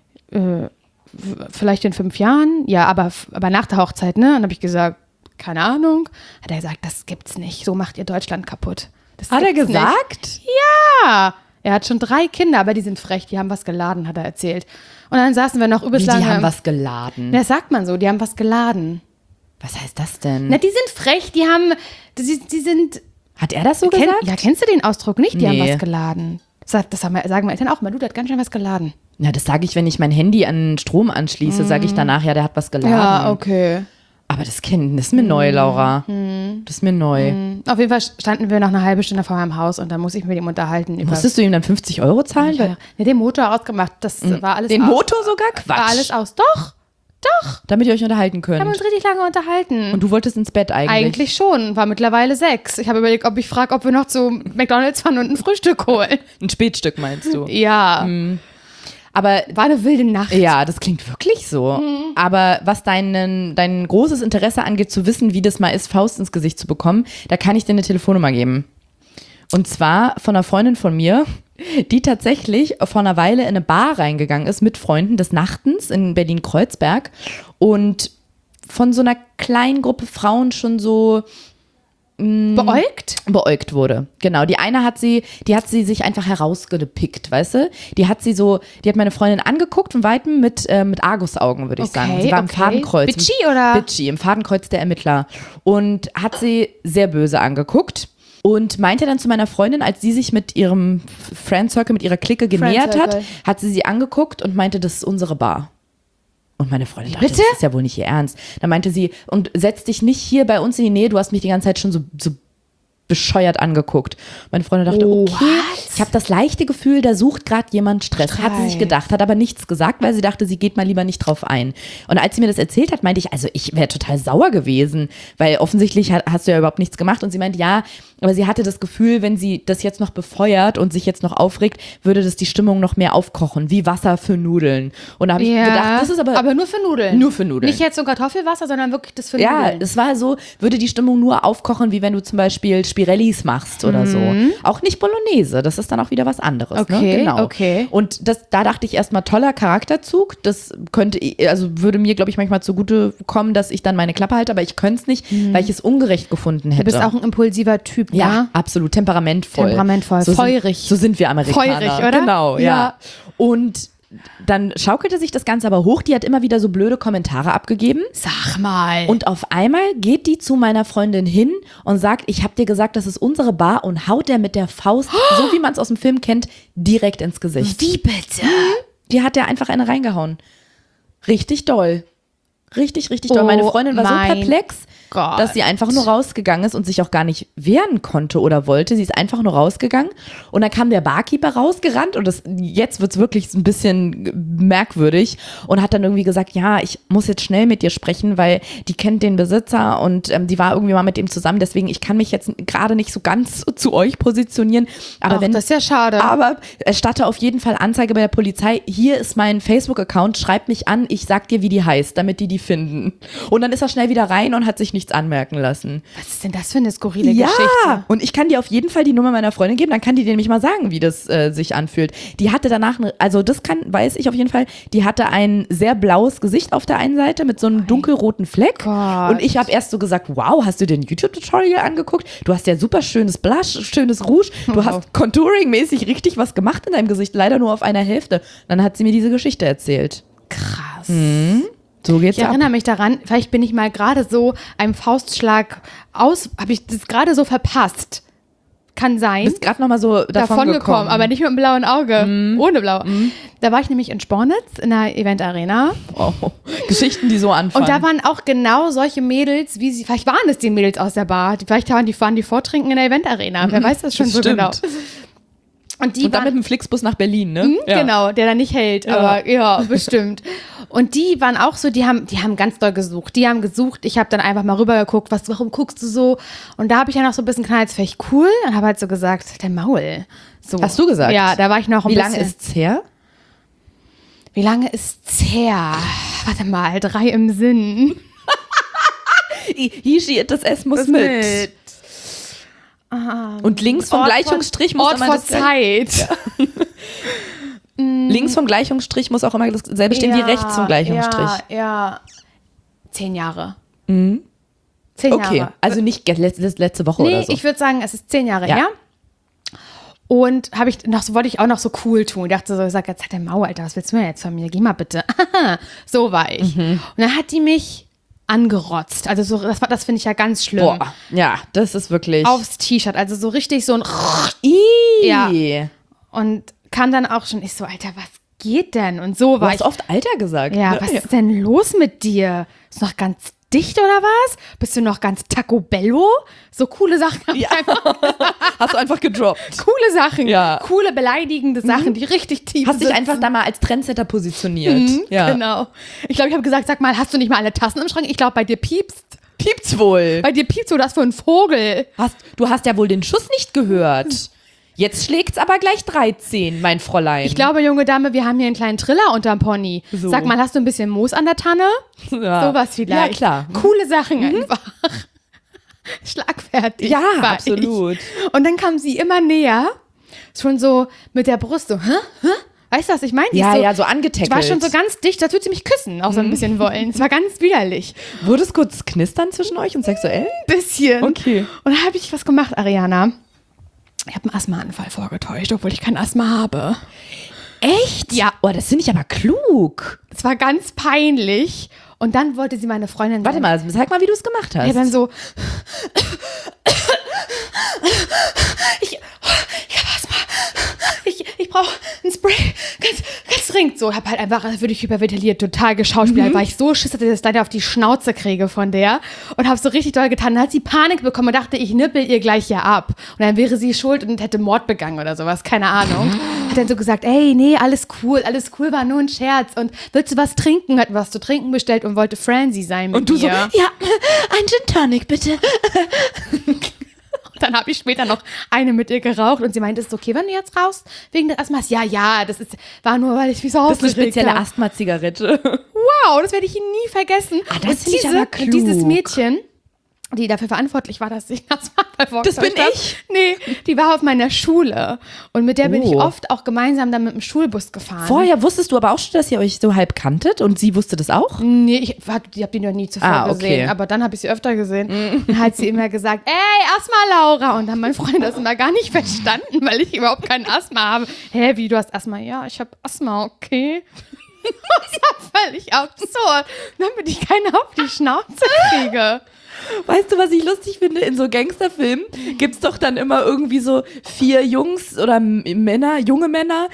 vielleicht in 5 Jahren. Ja, aber nach der Hochzeit, ne? Und dann habe ich gesagt, keine Ahnung. Hat er gesagt, das gibt's nicht. So macht ihr Deutschland kaputt. Das Hat er gibt's gesagt? Nicht. Ja. Er hat schon 3 Kinder, aber die sind frech. Die haben was geladen, hat er erzählt. Und dann saßen wir noch übelst Wie, lange. die haben was geladen. Das sagt man so, die haben was geladen. Was heißt das denn? Na, die sind frech, die sind. Hat er das so gesagt? Ja, kennst du den Ausdruck nicht? Die haben Nee. was geladen. Das sagen meine Eltern auch mal. Du, der hat ganz schön was geladen. Ja, das sage ich, wenn ich mein Handy an Strom anschließe, sage ich danach, ja, der hat was geladen. Ja, okay. Aber das ist mir neu, Laura. Das ist mir neu. Auf jeden Fall standen wir noch eine halbe Stunde vor meinem Haus und dann muss ich mit ihm unterhalten. Musstest du ihm dann 50 € zahlen? Ja, den Motor ausgemacht. Das war alles Den aus. Motor sogar? Quatsch. War alles aus. Doch. Damit ihr euch unterhalten Wir haben könnt. uns richtig lange unterhalten. Und du wolltest ins Bett eigentlich? Eigentlich schon. War mittlerweile 6. Ich habe überlegt, ob wir noch zu McDonald's fahren und ein Frühstück holen. Ein Spätstück meinst du? Ja. Aber War eine wilde Nacht. ja, das klingt wirklich so. Aber was dein großes Interesse angeht, zu wissen, wie das mal ist, Faust ins Gesicht zu bekommen, da kann ich dir eine Telefonnummer geben. Und zwar von einer Freundin von mir, die tatsächlich vor einer Weile in eine Bar reingegangen ist mit Freunden des Nachtens in Berlin-Kreuzberg und von so einer kleinen Gruppe Frauen schon so beäugt wurde. Genau, die eine hat sie sich einfach herausgepickt, weißt du? Die hat meine Freundin angeguckt von Weitem mit Argusaugen, würde ich sagen. Sie war im Fadenkreuz. Bitchy oder? Bitchy, im Fadenkreuz der Ermittler. Und hat sie sehr böse angeguckt. Und meinte dann zu meiner Freundin, als sie sich mit ihrem Friend-Circle, mit ihrer Clique genähert hat sie angeguckt und meinte, das ist unsere Bar. Und meine Freundin dachte, das ist ja wohl nicht ihr Ernst. Dann meinte sie, und setz dich nicht hier bei uns in die Nähe, du hast mich die ganze Zeit schon so bescheuert angeguckt. Meine Freundin dachte, okay, ich habe das leichte Gefühl, da sucht gerade jemand Stress. Hat sie sich gedacht, hat aber nichts gesagt, weil sie dachte, sie geht mal lieber nicht drauf ein. Und als sie mir das erzählt hat, meinte ich, also ich wäre total sauer gewesen, weil offensichtlich hast du ja überhaupt nichts gemacht. Und sie meinte, ja, aber sie hatte das Gefühl, wenn sie das jetzt noch befeuert und sich jetzt noch aufregt, würde das die Stimmung noch mehr aufkochen, wie Wasser für Nudeln. Und da habe ich gedacht, das ist aber nur für Nudeln. Nur für Nudeln. Nicht jetzt so Kartoffelwasser, sondern wirklich das für Nudeln. Ja, es war so, würde die Stimmung nur aufkochen, wie wenn du zum Beispiel Spirellis machst oder so. Auch nicht Bolognese, das ist dann auch wieder was anderes. Okay, ne? Genau. okay. Und da dachte ich erstmal, toller Charakterzug, das würde mir, glaube ich, manchmal zugute kommen, dass ich dann meine Klappe halte, aber ich könnte es nicht, weil ich es ungerecht gefunden hätte. Du bist auch ein impulsiver Typ, ja, ne? absolut, temperamentvoll. Feurig. So sind wir Amerikaner. Feurig, oder? Genau, ja. Und dann schaukelte sich das Ganze aber hoch. Die hat immer wieder so blöde Kommentare abgegeben. Sag mal. Und auf einmal geht die zu meiner Freundin hin und sagt, ich habe dir gesagt, das ist unsere Bar, und haut der mit der Faust, so wie man es aus dem Film kennt, direkt ins Gesicht. Wie bitte? Die hat der einfach eine reingehauen. Richtig doll. Richtig, richtig doll. Meine Freundin war so perplex, dass sie einfach nur rausgegangen ist und sich auch gar nicht wehren konnte oder wollte. Sie ist einfach nur rausgegangen und dann kam der Barkeeper rausgerannt und jetzt wird es wirklich ein bisschen merkwürdig und hat dann irgendwie gesagt, ja, ich muss jetzt schnell mit dir sprechen, weil die kennt den Besitzer und die war irgendwie mal mit ihm zusammen, deswegen ich kann mich jetzt gerade nicht so ganz zu euch positionieren. Aber das ist ja schade. Aber erstatte auf jeden Fall Anzeige bei der Polizei. Hier ist mein Facebook-Account, schreib mich an, ich sag dir, wie die heißt, damit die finden. Und dann ist er schnell wieder rein und hat sich nichts anmerken lassen. Was ist denn das für eine skurrile Geschichte? Ja, und ich kann dir auf jeden Fall die Nummer meiner Freundin geben, dann kann die dir nämlich mal sagen, wie das sich anfühlt. Die hatte danach, weiß ich auf jeden Fall, die hatte ein sehr blaues Gesicht auf der einen Seite mit so einem dunkelroten Fleck. Gott. Und ich habe erst so gesagt, wow, hast du den YouTube-Tutorial angeguckt? Du hast ja super schönes Blush, schönes Rouge, du hast Contouring-mäßig richtig was gemacht in deinem Gesicht, leider nur auf einer Hälfte. Dann hat sie mir diese Geschichte erzählt. Krass. So geht's Ich erinnere mich daran, vielleicht bin ich mal gerade so einem Faustschlag habe ich das gerade so verpasst. Kann sein. Bist gerade noch mal so davon gekommen, aber nicht mit einem blauen Auge. Ohne Blau. Da war ich nämlich in Spornitz in der Event-Arena. Oh, Geschichten, die so anfangen. Und da waren auch genau solche Mädels, vielleicht waren es die Mädels aus der Bar, vielleicht waren die Vortrinken in der Event-Arena. Wer weiß das schon so genau. Und dann mit dem Flixbus nach Berlin, ne? Ja. Genau, der da nicht hält, aber ja, bestimmt. Und die waren auch so, die haben ganz doll gesucht. Die haben gesucht, ich habe dann einfach mal rübergeguckt, warum guckst du so? Und da habe ich dann auch so ein bisschen knallt, vielleicht cool. Und habe halt so gesagt, der Maul. So. Hast du gesagt? Ja, da war ich noch ein bisschen. Wie lange ist's her? Wie lange ist's her? Warte mal, 3 im Sinn. Hishi, das S muss mit. Und links vom Gleichungsstrich muss immer Zeit. Ja. Links vom Gleichungsstrich muss auch immer dasselbe stehen wie rechts vom Gleichungsstrich. Ja. 10 Jahre. 10 Jahre. Okay, also nicht letzte Woche oder so. Ich würde sagen, es ist 10 Jahre her. Und wollte ich auch noch so cool tun. Ich dachte so, ich sag, jetzt hat der Maul, Alter, was willst du denn jetzt von mir? Geh mal bitte. So war ich. Und dann hat die mich angerotzt. Also so, das finde ich ja ganz schlimm. Boah, ja, das ist wirklich. Aufs T-Shirt, also so richtig so ein. Ii. Ja. Und kam dann auch schon, ich so, Alter, was geht denn? Und so Du war hast ich. oft Alter gesagt. Ja, ne? was ist denn los mit dir? Ist noch ganz dicht oder was? Bist du noch ganz Taco Bello? So coole Sachen. Ja. Hast du einfach gedroppt. Coole Sachen. Ja. Coole, beleidigende Sachen, die richtig tief Hast dich sitzen. einfach da mal als Trendsetter positioniert. Ja. Genau. Ich glaube, ich habe gesagt, sag mal, hast du nicht mal alle Tassen im Schrank? Ich glaube, bei dir piepst. Piept's wohl. Bei dir piepst du das für ein Vogel. Du hast ja wohl den Schuss nicht gehört. Jetzt schlägt's aber gleich 13, mein Fräulein. Ich glaube, junge Dame, wir haben hier einen kleinen Triller unterm Pony. So. Sag mal, hast du ein bisschen Moos an der Tanne? ja. Sowas vielleicht. Ja, klar. Coole Sachen einfach. Schlagfertig. Ja, war absolut. Ich. Und dann kam sie immer näher, schon so mit der Brust so, hä? Weißt du, was ich meine? Ja, so angetackelt. Ich war schon so ganz dicht, als würde sie mich küssen, auch so ein bisschen wollen. Es war ganz widerlich. Wurde es kurz knistern zwischen euch und sexuell? Ein bisschen. Okay. Und dann habe ich was gemacht, Ariana. Ich habe einen Asthmaanfall vorgetäuscht, obwohl ich kein Asthma habe. Echt? Ja. Oh, das finde ich aber klug. Es war ganz peinlich. Und dann wollte sie meine Freundin Warte mal, sag mal, wie du es gemacht hast. Ja, dann so. Ich habe Asthma. Ich brauche ein Spray. Ganz dringend. So, hab halt einfach, als würde ich hyperventiliert, total geschauspielert, weil ich so Schiss hatte, dass ich leider auf die Schnauze kriege von der. Und habe so richtig doll getan. Dann hat sie Panik bekommen und dachte, ich nippel ihr gleich hier ab. Und dann wäre sie schuld und hätte Mord begangen oder sowas. Keine Ahnung. Hat dann so gesagt, ey, nee, alles cool, war nur ein Scherz. Und willst du was trinken? Hat was zu trinken bestellt und wollte Franzi sein mit und du mir. so, ja, ein Gin Tonic, bitte. Dann habe ich später noch eine mit ihr geraucht und sie meinte, ist okay, wenn du jetzt rauchst? Wegen des Asthmas? Ja, war nur, weil ich mich so Das ist eine aufgeregt spezielle habe. Asthma-Zigarette. Wow, das werde ich nie vergessen. Das und finde ich aber klug. dieses Mädchen, die dafür verantwortlich war, dass ich das mal Das bin ich? Nee, die war auf meiner Schule. Und mit der bin ich Oh. oft auch gemeinsam dann mit dem Schulbus gefahren. Vorher wusstest du aber auch schon, dass ihr euch so halb kanntet und sie wusste das auch? Nee, ich habe die noch nie zuvor Ah, okay. gesehen, aber dann habe ich sie öfter gesehen. Und hat sie immer gesagt, ey, Asthma, Laura. Und dann mein Freund das immer gar nicht verstanden, weil ich überhaupt kein Asthma habe. Hä, wie, du hast Asthma? Ja, ich habe Asthma, okay. Das war völlig absurd, damit ich keinen auf die Schnauze kriege. Weißt du, was ich lustig finde? In so Gangsterfilmen gibt's doch dann immer irgendwie so 4 Jungs oder Männer, junge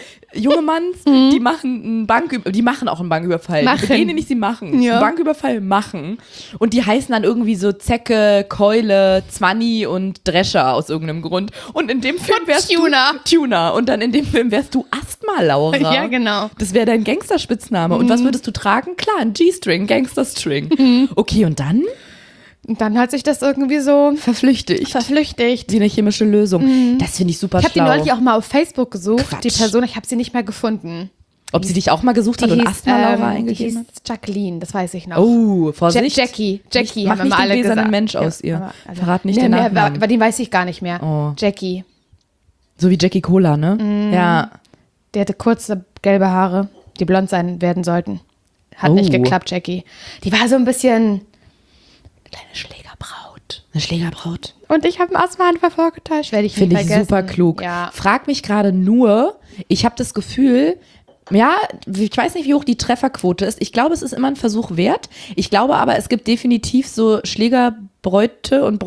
Manns, die machen auch einen Banküberfall. Machen. Begehen nicht, sie machen. Ja. Einen Banküberfall machen. Und die heißen dann irgendwie so Zecke, Keule, Zwanni und Drescher aus irgendeinem Grund. Und in dem Film wärst Tuner. du Tuner. Und dann in dem Film wärst du Asthma, Laura. Ja, genau. Das wäre dein Gangsterspitzname. Und was würdest du tragen? Klar, ein G-String, Gangsterstring. Okay, und dann? Und dann hat sich das irgendwie so Verflüchtigt. verflüchtigt. Wie eine chemische Lösung. Das finde ich super Ich habe die schlau. neulich auch mal auf Facebook gesucht, Quatsch. die Person, ich habe sie nicht mehr gefunden. Ob sie dich auch mal gesucht hat und Asthma-Laura die eingegeben hieß Jacqueline, das weiß ich noch. hat? Oh, Vorsicht. Jackie Mach haben nicht immer den alle gläsernen gesagt. Mensch aus ihr. aber, also, Verrat nicht nee, den nee, Nachnamen. aber den weiß ich gar nicht mehr. Oh. Jackie. So wie Jackie Cola, ne? Ja. Der hatte kurze gelbe Haare, die blond sein werden sollten. Hat nicht geklappt, Jackie. Die war so ein bisschen Eine kleine Schlägerbraut. Eine Schlägerbraut. und ich habe einen Asthmaanfall vorgetäuscht, werde ich nie Finde ich vergessen. super klug. Ja. Frag mich gerade nur, ich habe das Gefühl, ja, ich weiß nicht, wie hoch die Trefferquote ist. Ich glaube, es ist immer ein Versuch wert. Ich glaube aber, es gibt definitiv so Schlägerbräute und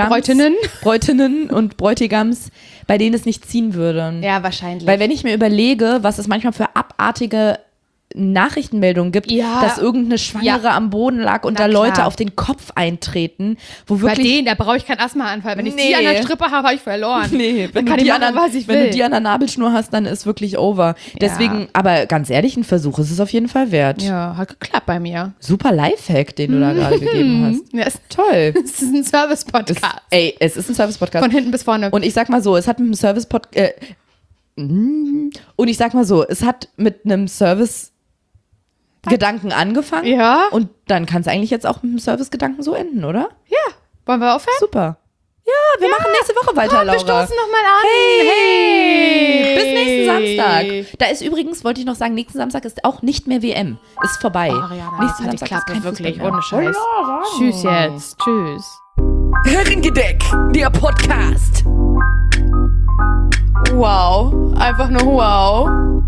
Bräutinnen und Bräutigams, bei denen es nicht ziehen würde. Ja, wahrscheinlich. Weil wenn ich mir überlege, was es manchmal für abartige Nachrichtenmeldungen gibt, Ja. dass irgendeine Schwangere am Boden lag und Na da Leute klar. auf den Kopf eintreten, wo bei wirklich... denen, da brauche ich keinen Asthmaanfall. Wenn ich Nee. die an der Strippe habe, habe ich verloren. Nee, dann kann ich machen, was ich will. wenn du die an der Nabelschnur hast, dann ist wirklich over. Deswegen, aber ganz ehrlich, ein Versuch ist es auf jeden Fall wert. Ja, hat geklappt bei mir. Super Lifehack, den du da gerade gegeben hast. Ja, es Toll. ist ein Service-Podcast. Es ist ein Service-Podcast. Von hinten bis vorne. Und ich sag mal so, es hat mit einem Service-Podcast... und ich sag mal so, es hat mit einem Service-Gedanken angefangen. Ja. Und dann kann es eigentlich jetzt auch mit einem Service-Gedanken so enden, oder? Ja. Wollen wir aufhören? Super. Ja, wir machen nächste Woche weiter, Komm, Laura. wir stoßen nochmal an. Hey! Bis nächsten Samstag. Da ist übrigens, wollte ich noch sagen, nächsten Samstag ist auch nicht mehr WM. Ist vorbei. Ariana, nächsten halt die Samstag ist Klappe, kein wirklich, Fußball mehr. ohne Scheiß. Tschüss jetzt. Tschüss. Herrengedeck, der Podcast. Wow. Einfach nur wow.